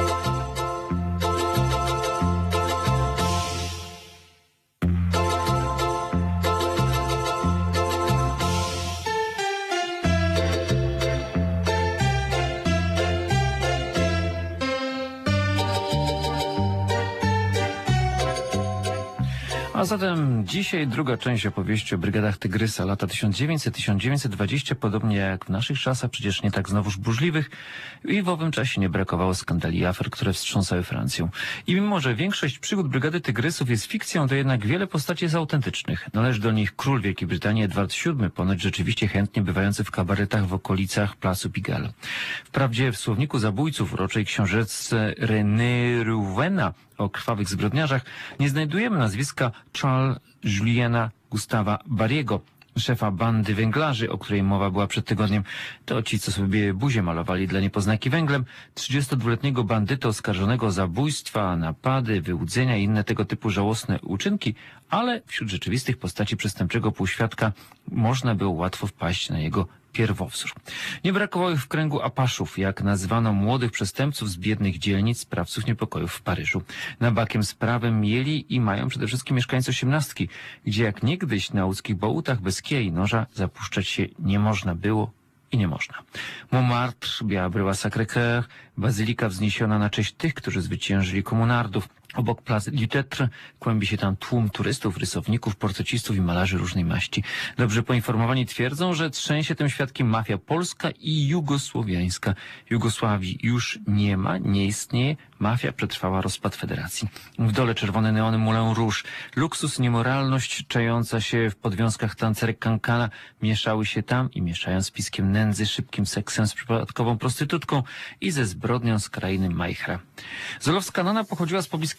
A zatem dzisiaj druga część opowieści o Brygadach Tygrysa, lata tysiąc dziewięćset do tysiąc dziewięćset dwudziestego, podobnie jak w naszych czasach, przecież nie tak znowuż burzliwych, i w owym czasie nie brakowało skandali i afer, które wstrząsały Francją. I mimo, że większość przygód Brygady Tygrysów jest fikcją, to jednak wiele postaci jest autentycznych. Należy do nich król Wielkiej Brytanii Edward siódmy, ponoć rzeczywiście chętnie bywający w kabaretach w okolicach Placu Pigalle. Wprawdzie w słowniku zabójców uroczej książeczce René Rouvena o krwawych zbrodniarzach nie znajdujemy nazwiska Charles Juliana Gustawa Barry'ego, szefa bandy węglarzy, o której mowa była przed tygodniem. To ci, co sobie buzię malowali dla niepoznaki węglem, trzydziestodwuletniego bandyta oskarżonego o zabójstwa, napady, wyłudzenia i inne tego typu żałosne uczynki, ale wśród rzeczywistych postaci przestępczego półświadka można było łatwo wpaść na jego pierwowzór. Nie brakowało ich w kręgu apaszów, jak nazwano młodych przestępców z biednych dzielnic, sprawców niepokojów w Paryżu. Na bakiem z prawem mieli i mają przede wszystkim mieszkańcy osiemnastki, gdzie jak niegdyś na łódzkich bałutach bez kija i noża zapuszczać się nie można było i nie można. Montmartre, Biała Bryła Sacré-Cœur, bazylika wzniesiona na cześć tych, którzy zwyciężyli komunardów. Obok Place du Tetre kłębi się tam tłum turystów, rysowników, portrecistów i malarzy różnej maści. Dobrze poinformowani twierdzą, że trzęsie tym świadkiem mafia polska i jugosłowiańska. Jugosławii już nie ma, nie istnieje. Mafia przetrwała rozpad federacji. W dole czerwone neony Moulin Rouge. Luksus, niemoralność czająca się w podwiązkach tancerek kankana mieszały się tam i mieszają z piskiem nędzy, szybkim seksem z przypadkową prostytutką i ze zbrodnią z krainy Majchra. Zolowska Nona pochodziła z pobliskiego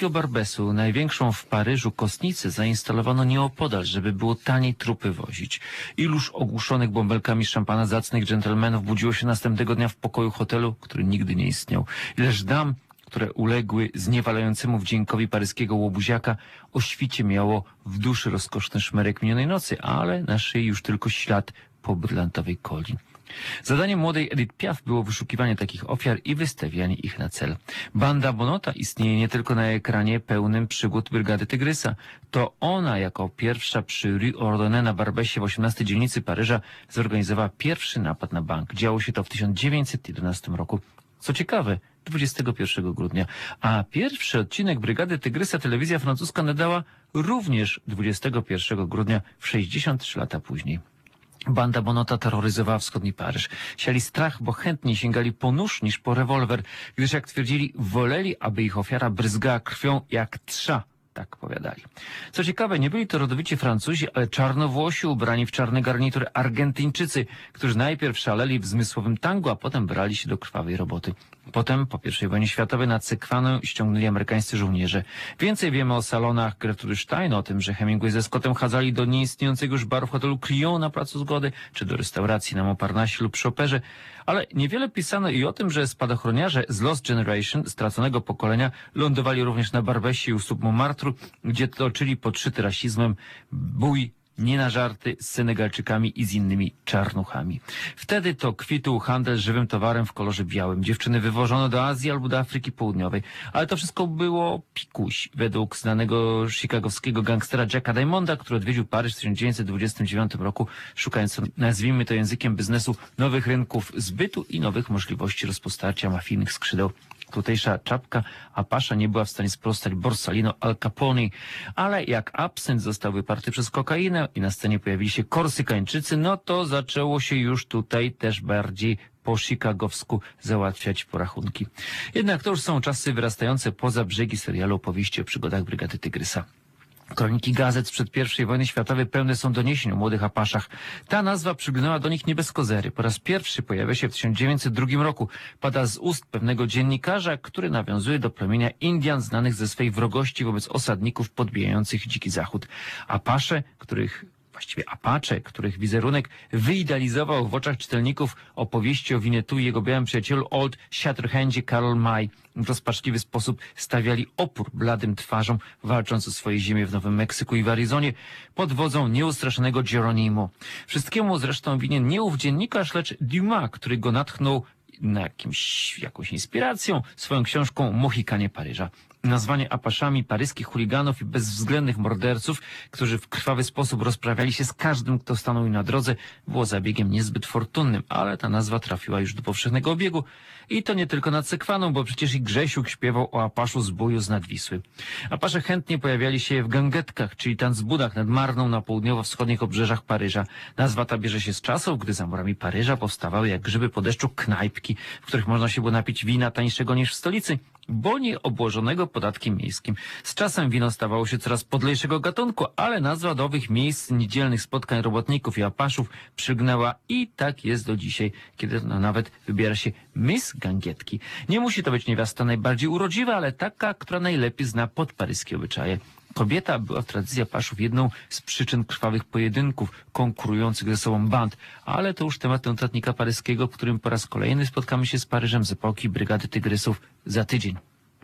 paryskiego Barbesu, największą w Paryżu kostnicę, zainstalowano nieopodal, żeby było taniej trupy wozić. Iluż ogłuszonych bąbelkami szampana zacnych dżentelmenów budziło się następnego dnia w pokoju hotelu, który nigdy nie istniał. Ileż dam, które uległy zniewalającemu wdziękowi paryskiego łobuziaka, o świcie miało w duszy rozkoszny szmerek minionej nocy, ale na szyi już tylko ślad po brylantowej coli. Zadaniem młodej Edith Piaf było wyszukiwanie takich ofiar i wystawianie ich na cel. Banda Bonota istnieje nie tylko na ekranie pełnym przygód Brygady Tygrysa. To ona jako pierwsza przy Rue Ordonné na Barbesie w osiemnastej dzielnicy Paryża zorganizowała pierwszy napad na bank. Działo się to w tysiąc dziewięćset jedenastym roku. Co ciekawe, dwudziestego pierwszego grudnia. A pierwszy odcinek Brygady Tygrysa telewizja francuska nadała również dwudziestego pierwszego grudnia w sześćdziesiąt trzy lata później. Banda Bonota terroryzowała wschodni Paryż. Siali strach, bo chętniej sięgali po nóż niż po rewolwer, gdyż jak twierdzili, woleli, aby ich ofiara bryzgała krwią jak trza. Tak powiadali. Co ciekawe, nie byli to rodowici Francuzi, ale czarnowłosi ubrani w czarny garnitur Argentyńczycy, którzy najpierw szaleli w zmysłowym tangu, a potem brali się do krwawej roboty. Potem, po pierwszej wojnie światowej, na Sekwanę ściągnęli amerykańscy żołnierze. Więcej wiemy o salonach Gertrudy Stein, o tym, że Hemingway ze Scottem chadzali do nieistniejącego już baru w hotelu Crillon na Placu Zgody, czy do restauracji na Montparnasse lub przy operze. Ale niewiele pisano i o tym, że spadochroniarze z Lost Generation, straconego pokolenia, lądowali również na Barbesie i u stóp Montmartru, gdzie toczyli podszyty rasizmem bój nie na żarty z Senegalczykami i z innymi czarnuchami. Wtedy to kwitł handel żywym towarem w kolorze białym. Dziewczyny wywożono do Azji albo do Afryki Południowej. Ale to wszystko było pikuś, według znanego chicagowskiego gangstera Jacka Diamonda, który odwiedził Paryż w tysiąc dziewięćset dwudziestym dziewiątym roku, szukając, nazwijmy to językiem biznesu, nowych rynków zbytu i nowych możliwości rozpostarcia mafijnych skrzydeł. Tutejsza czapka Apasza nie była w stanie sprostać Borsalino Al Capone, ale jak absent został wyparty przez kokainę i na scenie pojawili się Korsykańczycy, no to zaczęło się już tutaj też bardziej po chicagowsku załatwiać porachunki. Jednak to już są czasy wyrastające poza brzegi serialu opowieści o przygodach Brygady Tygrysa. Kroniki gazet sprzed pierwszej wojny światowej pełne są doniesień o młodych Apaszach. Ta nazwa przygnęła do nich nie bez kozery. Po raz pierwszy pojawia się w tysiąc dziewięćset drugim roku. Pada z ust pewnego dziennikarza, który nawiązuje do plemienia Indian znanych ze swej wrogości wobec osadników podbijających dziki zachód. Apasze, których właściwie Apache, których wizerunek wyidealizował w oczach czytelników opowieści o Winnetou i jego białym przyjacielu Old Shatterhandzie Karl May, w rozpaczliwy sposób stawiali opór bladym twarzom, walcząc o swoje ziemię w Nowym Meksyku i w Arizonie pod wodzą nieustraszonego Geronimo. Wszystkiemu zresztą winien nie ów dziennikarz, lecz Dumas, który go natchnął na jakimś, jakąś inspiracją swoją książką Mohikanie Paryża. Nazwanie Apaszami paryskich chuliganów i bezwzględnych morderców, którzy w krwawy sposób rozprawiali się z każdym, kto stanął im na drodze, było zabiegiem niezbyt fortunnym, ale ta nazwa trafiła już do powszechnego obiegu. I to nie tylko nad Sekwaną, bo przecież i Grzesiuk śpiewał o Apaszu z boju z Nadwisły. Apasze chętnie pojawiali się w gangetkach, czyli tanzbudach nad Marną na południowo-wschodnich obrzeżach Paryża. Nazwa ta bierze się z czasów, gdy za murami Paryża powstawały jak grzyby po deszczu knajpki, w których można się było napić wina tańszego niż w stolicy, bo nie obłożonego podatkiem miejskim. Z czasem wino stawało się coraz podlejszego gatunku, ale nazwa do owych miejsc niedzielnych spotkań robotników i Apaszów przygnęła i tak jest do dzisiaj, kiedy no, nawet wybiera się Miss Gangietki. Nie musi to być niewiasta najbardziej urodziwa, ale taka, która najlepiej zna podparyskie obyczaje. Kobieta była w tradycji Apaszów jedną z przyczyn krwawych pojedynków konkurujących ze sobą band, ale to już temat notatnika paryskiego, w którym po raz kolejny spotkamy się z Paryżem z epoki Brygady Tygrysów za tydzień.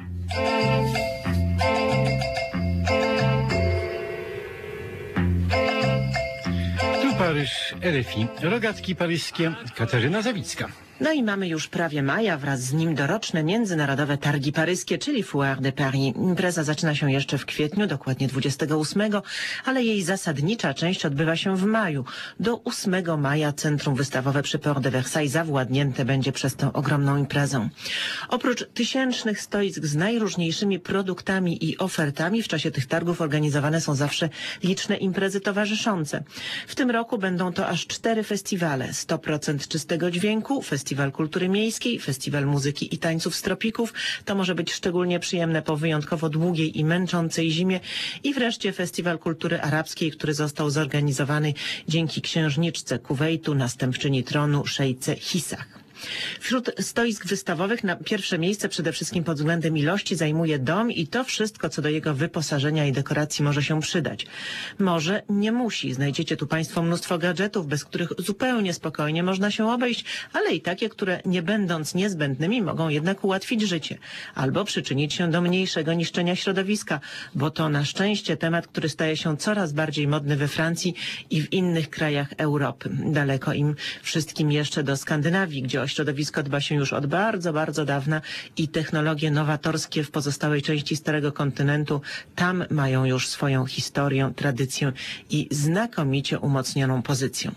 Tu Paryż, R F I, rogatki paryskie, Katarzyna Zawicka. No i mamy już prawie maja, wraz z nim doroczne międzynarodowe targi paryskie, czyli Foire de Paris. Impreza zaczyna się jeszcze w kwietniu, dokładnie dwudziestego ósmego, ale jej zasadnicza część odbywa się w maju. Do ósmego maja centrum wystawowe przy Port de Versailles zawładnięte będzie przez tę ogromną imprezę. Oprócz tysięcznych stoisk z najróżniejszymi produktami i ofertami, w czasie tych targów organizowane są zawsze liczne imprezy towarzyszące. W tym roku będą to aż cztery festiwale. sto procent czystego dźwięku, festiwal Festiwal Kultury Miejskiej, Festiwal Muzyki i Tańców z Tropików. To może być szczególnie przyjemne po wyjątkowo długiej i męczącej zimie. I wreszcie Festiwal Kultury Arabskiej, który został zorganizowany dzięki księżniczce Kuwejtu, następczyni tronu szejce Hisach. Wśród stoisk wystawowych na pierwsze miejsce przede wszystkim pod względem ilości zajmuje dom i to wszystko, co do jego wyposażenia i dekoracji może się przydać. Może nie musi. Znajdziecie tu Państwo mnóstwo gadżetów, bez których zupełnie spokojnie można się obejść, ale i takie, które nie będąc niezbędnymi mogą jednak ułatwić życie albo przyczynić się do mniejszego niszczenia środowiska, bo to na szczęście temat, który staje się coraz bardziej modny we Francji i w innych krajach Europy. Daleko im wszystkim jeszcze do Skandynawii, gdzie o środowisko dba się już od bardzo, bardzo dawna i technologie nowatorskie w pozostałej części Starego Kontynentu tam mają już swoją historię, tradycję i znakomicie umocnioną pozycję.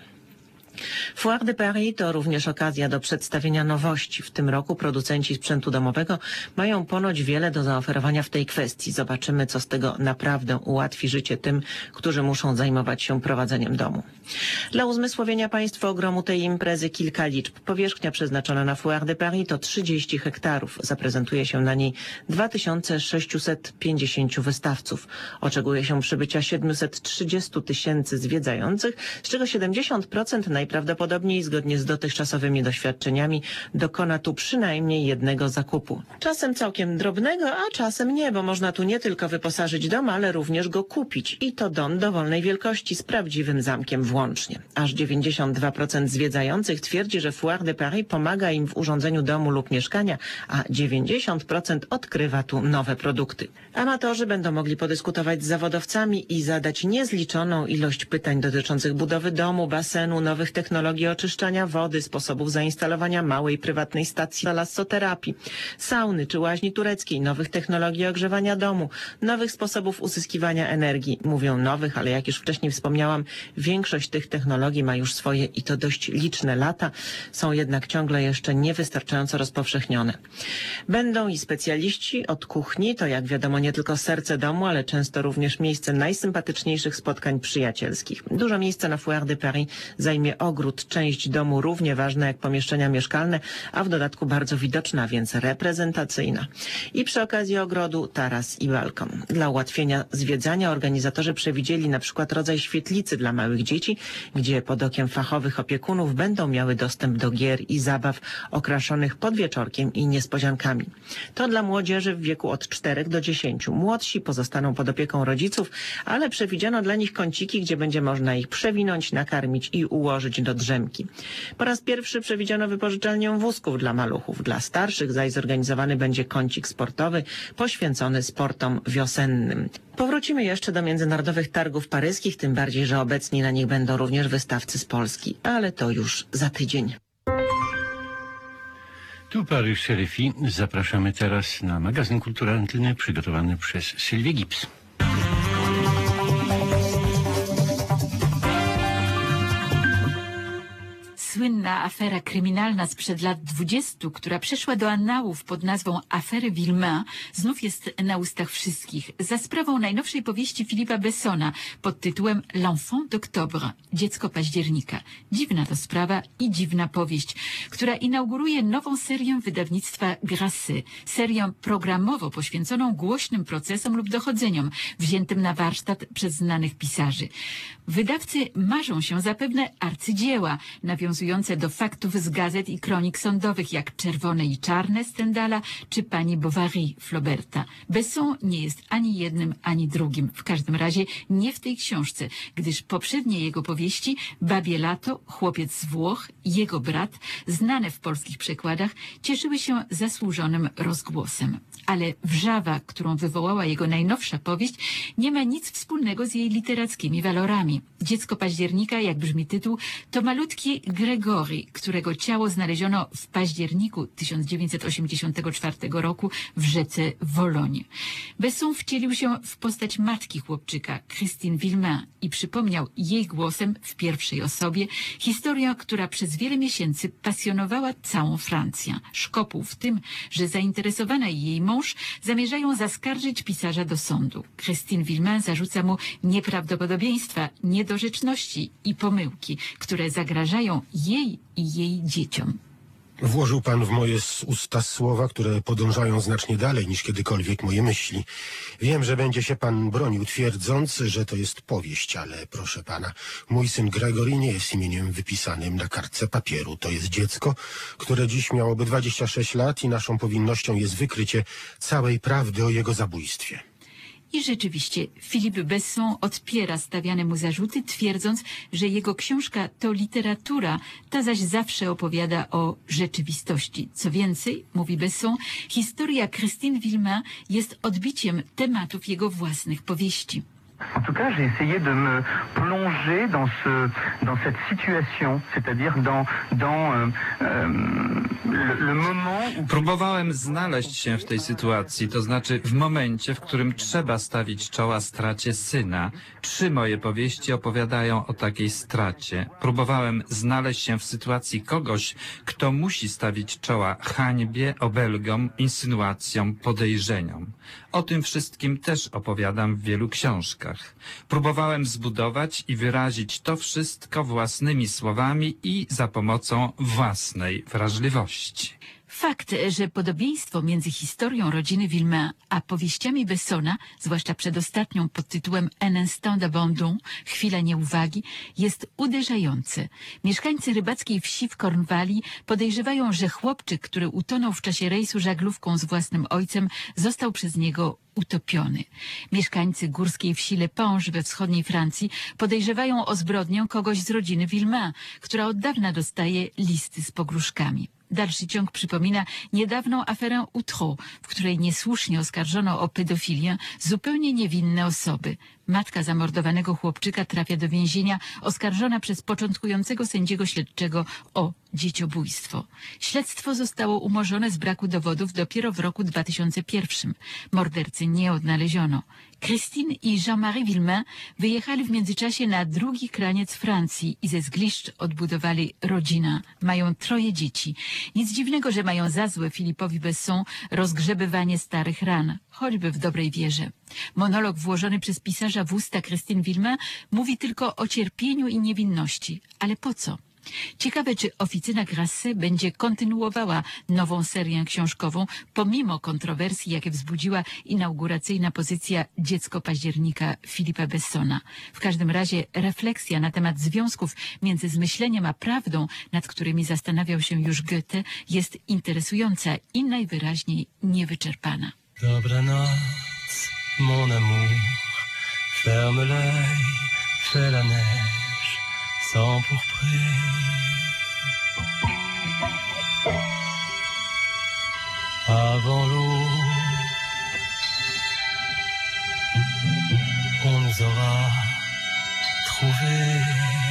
Foire de Paris to również okazja do przedstawienia nowości. W tym roku producenci sprzętu domowego mają ponoć wiele do zaoferowania w tej kwestii. Zobaczymy, co z tego naprawdę ułatwi życie tym, którzy muszą zajmować się prowadzeniem domu. Dla uzmysłowienia Państwu ogromu tej imprezy kilka liczb. Powierzchnia przeznaczona na Foire de Paris to trzydzieści hektarów. Zaprezentuje się na niej dwa tysiące sześćset pięćdziesięciu wystawców. Oczekuje się przybycia siedemset trzydzieści tysięcy zwiedzających, z czego siedemdziesiąt procent najprawdopodobniej, zgodnie z dotychczasowymi doświadczeniami, dokona tu przynajmniej jednego zakupu. Czasem całkiem drobnego, a czasem nie, bo można tu nie tylko wyposażyć dom, ale również go kupić. I to dom dowolnej wielkości z prawdziwym zamkiem włącznie. Aż dziewięćdziesiąt dwa procent zwiedzających twierdzi, że Foire de Paris pomaga im w urządzeniu domu lub mieszkania, a dziewięćdziesiąt procent odkrywa tu nowe produkty. Amatorzy będą mogli podyskutować z zawodowcami i zadać niezliczoną ilość pytań dotyczących budowy domu, basenu, nowych technologii oczyszczania wody, sposobów zainstalowania małej prywatnej stacji talassoterapii, sauny czy łaźni tureckiej, nowych technologii ogrzewania domu, nowych sposobów uzyskiwania energii. Mówią nowych, ale jak już wcześniej wspomniałam, większość tych technologii ma już swoje i to dość liczne lata, są jednak ciągle jeszcze niewystarczająco rozpowszechnione. Będą i specjaliści od kuchni, to jak wiadomo nie tylko serce domu, ale często również miejsce najsympatyczniejszych spotkań przyjacielskich. Dużo miejsca na Foire de Paris zajmie ogród, część domu równie ważna jak pomieszczenia mieszkalne, a w dodatku bardzo widoczna, więc reprezentacyjna. I przy okazji ogrodu taras i balkon. Dla ułatwienia zwiedzania organizatorzy przewidzieli na przykład rodzaj świetlicy dla małych dzieci, gdzie pod okiem fachowych opiekunów będą miały dostęp do gier i zabaw okraszonych podwieczorkiem i niespodziankami. To dla młodzieży w wieku od czterech do dziesięciu. Młodsi pozostaną pod opieką rodziców, ale przewidziano dla nich kąciki, gdzie będzie można ich przewinąć, nakarmić i ułożyć do drzemki. Po raz pierwszy przewidziano wypożyczalnię wózków dla maluchów. Dla starszych zaś zorganizowany będzie kącik sportowy poświęcony sportom wiosennym. Powrócimy jeszcze do międzynarodowych targów paryskich, tym bardziej, że obecni na nich będą również wystawcy z Polski, ale to już za tydzień. Tu Paryż Szeryfi. Zapraszamy teraz na magazyn kulturalny przygotowany przez Sylwię Gibbs. Słynna afera kryminalna sprzed lat dwudziestu, która przeszła do annałów pod nazwą afery Villemain, znów jest na ustach wszystkich. Za sprawą najnowszej powieści Philippa Bessona pod tytułem L'enfant d'octobre, dziecko października. Dziwna to sprawa i dziwna powieść, która inauguruje nową serię wydawnictwa Grasset. Serię programowo poświęconą głośnym procesom lub dochodzeniom, wziętym na warsztat przez znanych pisarzy. Wydawcy marzą się zapewne arcydzieła, nawiązujące do faktów z gazet i kronik sądowych, jak Czerwone i Czarne Stendala czy Pani Bovary Flauberta. Besson nie jest ani jednym, ani drugim. W każdym razie nie w tej książce, gdyż poprzednie jego powieści Babie lato, Chłopiec z Włoch i jego brat, znane w polskich przekładach, cieszyły się zasłużonym rozgłosem. Ale wrzawa, którą wywołała jego najnowsza powieść, nie ma nic wspólnego z jej literackimi walorami. Dziecko października, jak brzmi tytuł, to malutki Gregory, którego ciało znaleziono w październiku tysiąc dziewięćset osiemdziesiątego czwartego roku w rzece Wologne. Besson wcielił się w postać matki chłopczyka, Christine Villemain, i przypomniał jej głosem w pierwszej osobie historię, która przez wiele miesięcy pasjonowała całą Francję. Szkopuł w tym, że zainteresowana i jej mąż zamierzają zaskarżyć pisarza do sądu. Christine Villemain zarzuca mu nieprawdopodobieństwa, niedorzeczności i pomyłki, które zagrażają jej i jej dzieciom. Włożył pan w moje s- usta słowa, które podążają znacznie dalej niż kiedykolwiek moje myśli. Wiem, że będzie się pan bronił, twierdząc, że to jest powieść, ale proszę pana, mój syn Gregory nie jest imieniem wypisanym na kartce papieru. To jest dziecko, które dziś miałoby dwadzieścia sześć lat i naszą powinnością jest wykrycie całej prawdy o jego zabójstwie. I rzeczywiście Philippe Besson odpiera stawiane mu zarzuty, twierdząc, że jego książka to literatura, ta zaś zawsze opowiada o rzeczywistości. Co więcej, mówi Besson, historia Christine Villemain jest odbiciem tematów jego własnych powieści. En tout cas, j'ai essayé de me plonger dans ce, dans cette situation, c'est-à-dire dans, dans euh, euh, le, le moment où... Próbowałem znaleźć się w tej sytuacji, to znaczy w momencie, w którym trzeba stawić czoła stracie syna. Trzy moje powieści opowiadają o takiej stracie. Próbowałem znaleźć się w sytuacji kogoś, kto musi stawić czoła hańbie, obelgom, insynuacjom, podejrzeniom. O tym wszystkim też opowiadam w wielu książkach. Próbowałem zbudować i wyrazić to wszystko własnymi słowami i za pomocą własnej wrażliwości. Fakt, że podobieństwo między historią rodziny Villemain a powieściami Bessona, zwłaszcza przedostatnią pod tytułem Un instant d'abandon, chwila nieuwagi, jest uderzające. Mieszkańcy rybackiej wsi w Cornwalli podejrzewają, że chłopczyk, który utonął w czasie rejsu żaglówką z własnym ojcem, został przez niego utopiony. Mieszkańcy górskiej wsi Le Pange we wschodniej Francji podejrzewają o zbrodnię kogoś z rodziny Villemain, która od dawna dostaje listy z pogróżkami. Dalszy ciąg przypomina niedawną aferę Outreau, w której niesłusznie oskarżono o pedofilię zupełnie niewinne osoby. Matka zamordowanego chłopczyka trafia do więzienia oskarżona przez początkującego sędziego śledczego o dzieciobójstwo. Śledztwo zostało umorzone z braku dowodów dopiero w roku dwa tysiące pierwszym. Mordercy nie odnaleziono. Christine i Jean-Marie Villemain wyjechali w międzyczasie na drugi kraniec Francji i ze zgliszcz odbudowali rodzinę. Mają troje dzieci. Nic dziwnego, że mają za złe Philippowi Besson rozgrzebywanie starych ran, choćby w dobrej wierze. Monolog włożony przez pisarza w usta Christine Villemain mówi tylko o cierpieniu i niewinności. Ale po co? Ciekawe, czy Oficyna Grasset będzie kontynuowała nową serię książkową, pomimo kontrowersji, jakie wzbudziła inauguracyjna pozycja Dziecko października Philippa Bessona. W każdym razie refleksja na temat związków między zmyśleniem a prawdą, nad którymi zastanawiał się już Goethe, jest interesująca i najwyraźniej niewyczerpana. Dobranoc, mon amour, ferme l'œil, fais la neige. Sans pourpré. Avant l'eau, on nous aura trouvés.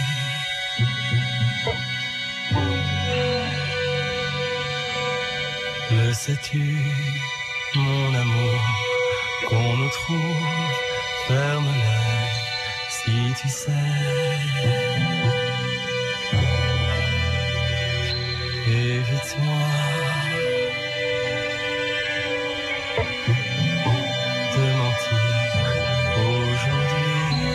Le sais-tu, mon amour, qu'on nous trouve, ferme l'œil, si tu sais. Évite-moi de mentir aujourd'hui.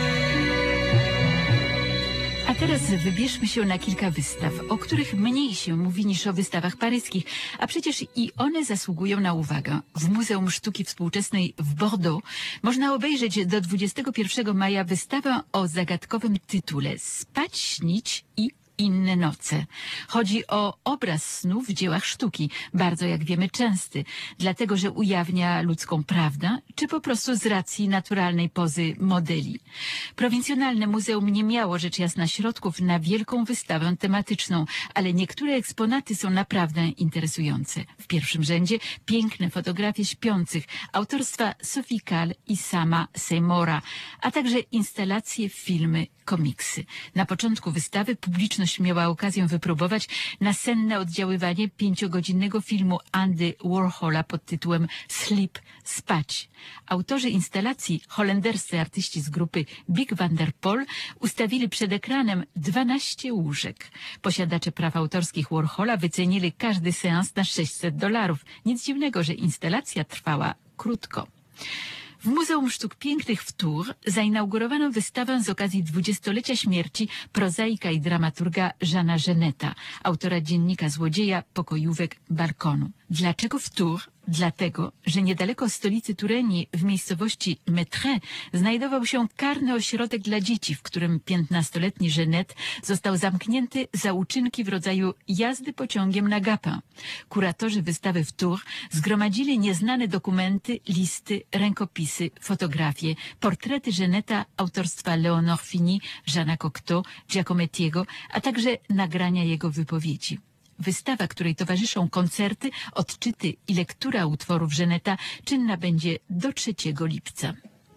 A teraz wybierzmy się na kilka wystaw, o których mniej się mówi niż o wystawach paryskich, a przecież i one zasługują na uwagę. W Muzeum Sztuki Współczesnej w Bordeaux można obejrzeć do dwudziestego pierwszego maja wystawę o zagadkowym tytule Spać, śnić i inne noce. Chodzi o obraz snu w dziełach sztuki, bardzo, jak wiemy, częsty, dlatego że ujawnia ludzką prawdę, czy po prostu z racji naturalnej pozy modeli. Prowincjonalne muzeum nie miało rzecz jasna środków na wielką wystawę tematyczną, ale niektóre eksponaty są naprawdę interesujące. W pierwszym rzędzie piękne fotografie śpiących autorstwa Sophie Calle i Sama Seymoura, a także instalacje, filmy, komiksy. Na początku wystawy publiczność miała okazję wypróbować nasenne oddziaływanie pięciogodzinnego filmu Andy Warhola pod tytułem Sleep, spać. Autorzy instalacji, holenderscy artyści z grupy Big Van der Pol, ustawili przed ekranem dwanaście łóżek. Posiadacze praw autorskich Warhola wycenili każdy seans na sześćset dolarów. Nic dziwnego, że instalacja trwała krótko. W Muzeum Sztuk Pięknych w Tours zainaugurowano wystawę z okazji dwudziestolecia śmierci prozaika i dramaturga Jeana Geneta, autora dziennika Złodzieja, Pokojówek, Balkonu. Dlaczego w Tours? Dlatego, że niedaleko stolicy Turenii, w miejscowości Mettray, znajdował się karny ośrodek dla dzieci, w którym piętnastoletni Genet został zamknięty za uczynki w rodzaju jazdy pociągiem na gapę. Kuratorzy wystawy w Tours zgromadzili nieznane dokumenty, listy, rękopisy, fotografie, portrety Geneta autorstwa Léonore Fini, Jeana Cocteau, Giacomettiego, a także nagrania jego wypowiedzi. Wystawa, której towarzyszą koncerty, odczyty i lektura utworów Geneta, czynna będzie do trzeciego lipca.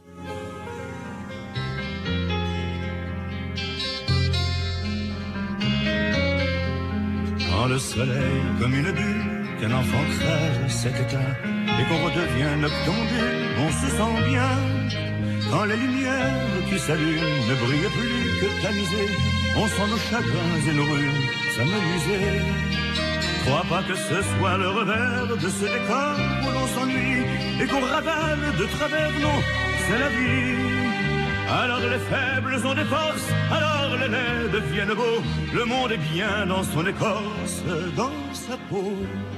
Quand le soleil, comme une bulle, qu'un enfant crève cet état, et qu'on redevient noctambule, on se sent bien. Quand les lumières qui s'allument ne brillent plus que tamisées, on sent nos chagrins et nos rues s'amenuiser. Crois pas que ce soit le revers de ce décor où l'on s'ennuie et qu'on ravale de travers, non, c'est la vie. Alors les faibles ont des forces, alors les laids deviennent beaux. Le monde est bien dans son écorce, dans sa peau.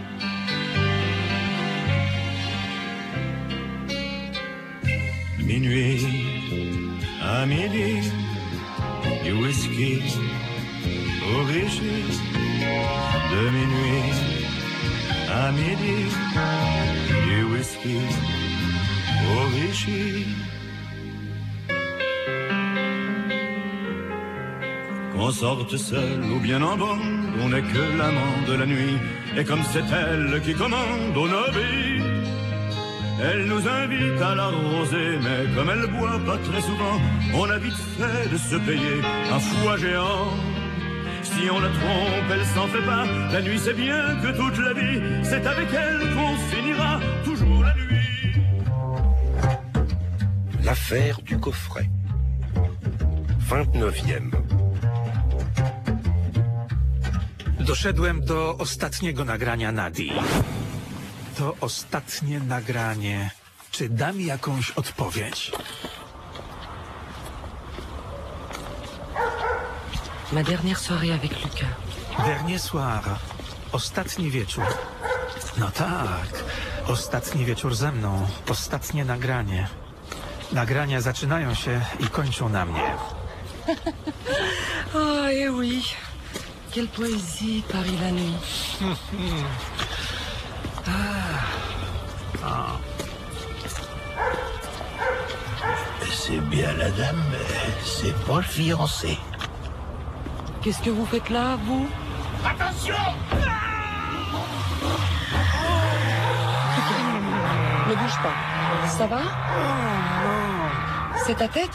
Minuit, à midi, du whisky au Vichy. De minuit à midi, du whisky au Vichy. Qu'on sorte seul ou bien en bande, on n'est que l'amant de la nuit. Et comme c'est elle qui commande, on obéit. Elle nous invite à l'arroser, mais comme elle boit pas très souvent, on a vite fait de se payer un foie géant. Si on la trompe, elle s'en fait pas. La nuit, c'est bien que toute la vie, c'est avec elle qu'on finira toujours la nuit. L'affaire du coffret. vingt-neuvième. Doszedłem do ostatniego nagrania Nadii. To ostatnie nagranie. Czy da mi jakąś odpowiedź? Ma dernière soirée avec Lucas. Dernier soir. Ostatni wieczór. No tak. Ostatni wieczór ze mną. Ostatnie nagranie. Nagrania zaczynają się i kończą na mnie. Oh, eh oui. Quelle poésie, Paris la nuit. ah. Ah. C'est bien la dame, mais c'est pas le fiancé. Qu'est-ce que vous faites là, vous? Attention! Ne bouge pas. Ça va? Oh non! C'est ta tête?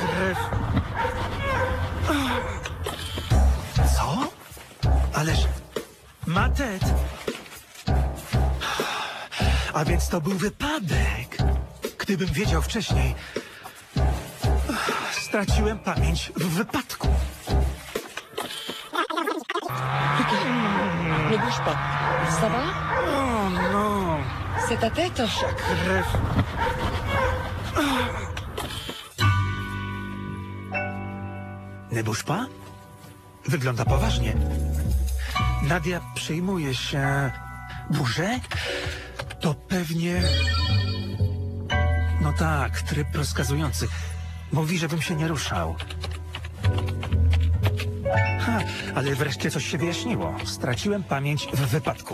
Co? Ależ... Ma tet. A więc to był wypadek. Gdybym wiedział wcześniej... Straciłem pamięć w wypadku. Ne bouge pas. Ça va? Oh non! C'est ta tête? Krew. Ne bouge pas? Wygląda poważnie. Nadia przejmuje się... Burzę? To pewnie... No tak, tryb rozkazujący. Mówi, żebym się nie ruszał. Ha, ale wreszcie coś się wyjaśniło. Straciłem pamięć w wypadku.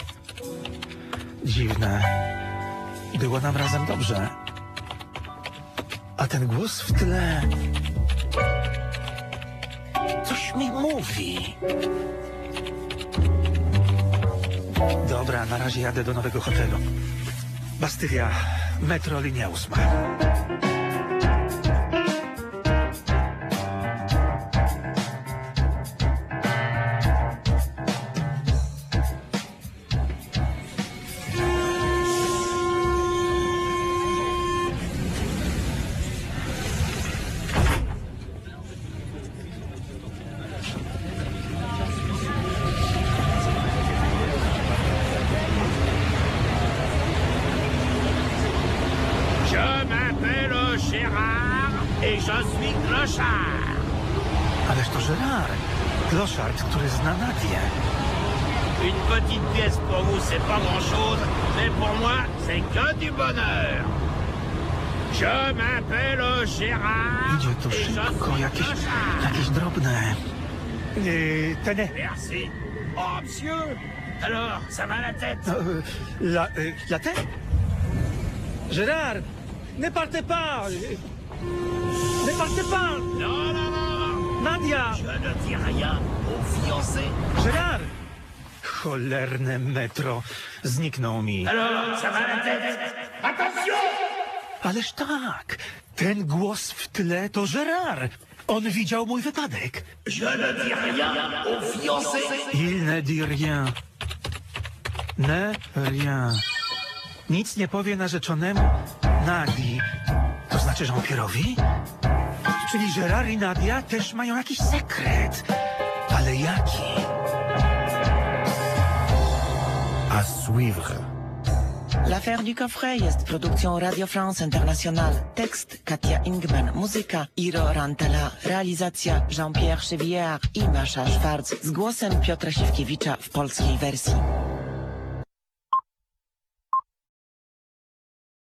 Dziwne. Było nam razem dobrze. A ten głos w tle... Coś mi mówi. Dobra, na razie jadę do nowego hotelu. Bastylia, metro, linia ósma. Gérard et je suis Clochard. Ależ to Gérard, Clochard, który zna Nadię. Une petite pièce pour vous, c'est pas grand-chose, mais pour moi, c'est que du bonheur. Je m'appelle Gérard. Idzie tu szybko, jakieś, jakieś drobne. Yy, tenez. Merci. Oh, monsieur. Alors, ça va la tête? Euh, la, euh, la tête? Gérard, ne partez pas. Ne partez pas. Non, non, non. Nadia. Je ne dis rien aux fiancés. Gérard. Cholerne metro. Zniknął mi. Alors, ça va la tête? Attention! Ależ tak. Ten głos w tle to Gérard. On widział mój wypadek. Je ne dis rien aux fiancés. Il ne dit rien. Ne rien. Nic nie powie narzeczonemu Nadii. To znaczy Jean-Pierre'owi? Czyli Gérard i Nadia też mają jakiś sekret. Ale jaki? À suivre. L'affaire du coffret jest produkcją Radio France International. Tekst Katia Ingman, muzyka Iro Rantala, realizacja Jean-Pierre Chevillard i Masza Schwarz z głosem Piotra Siwkiewicza w polskiej wersji.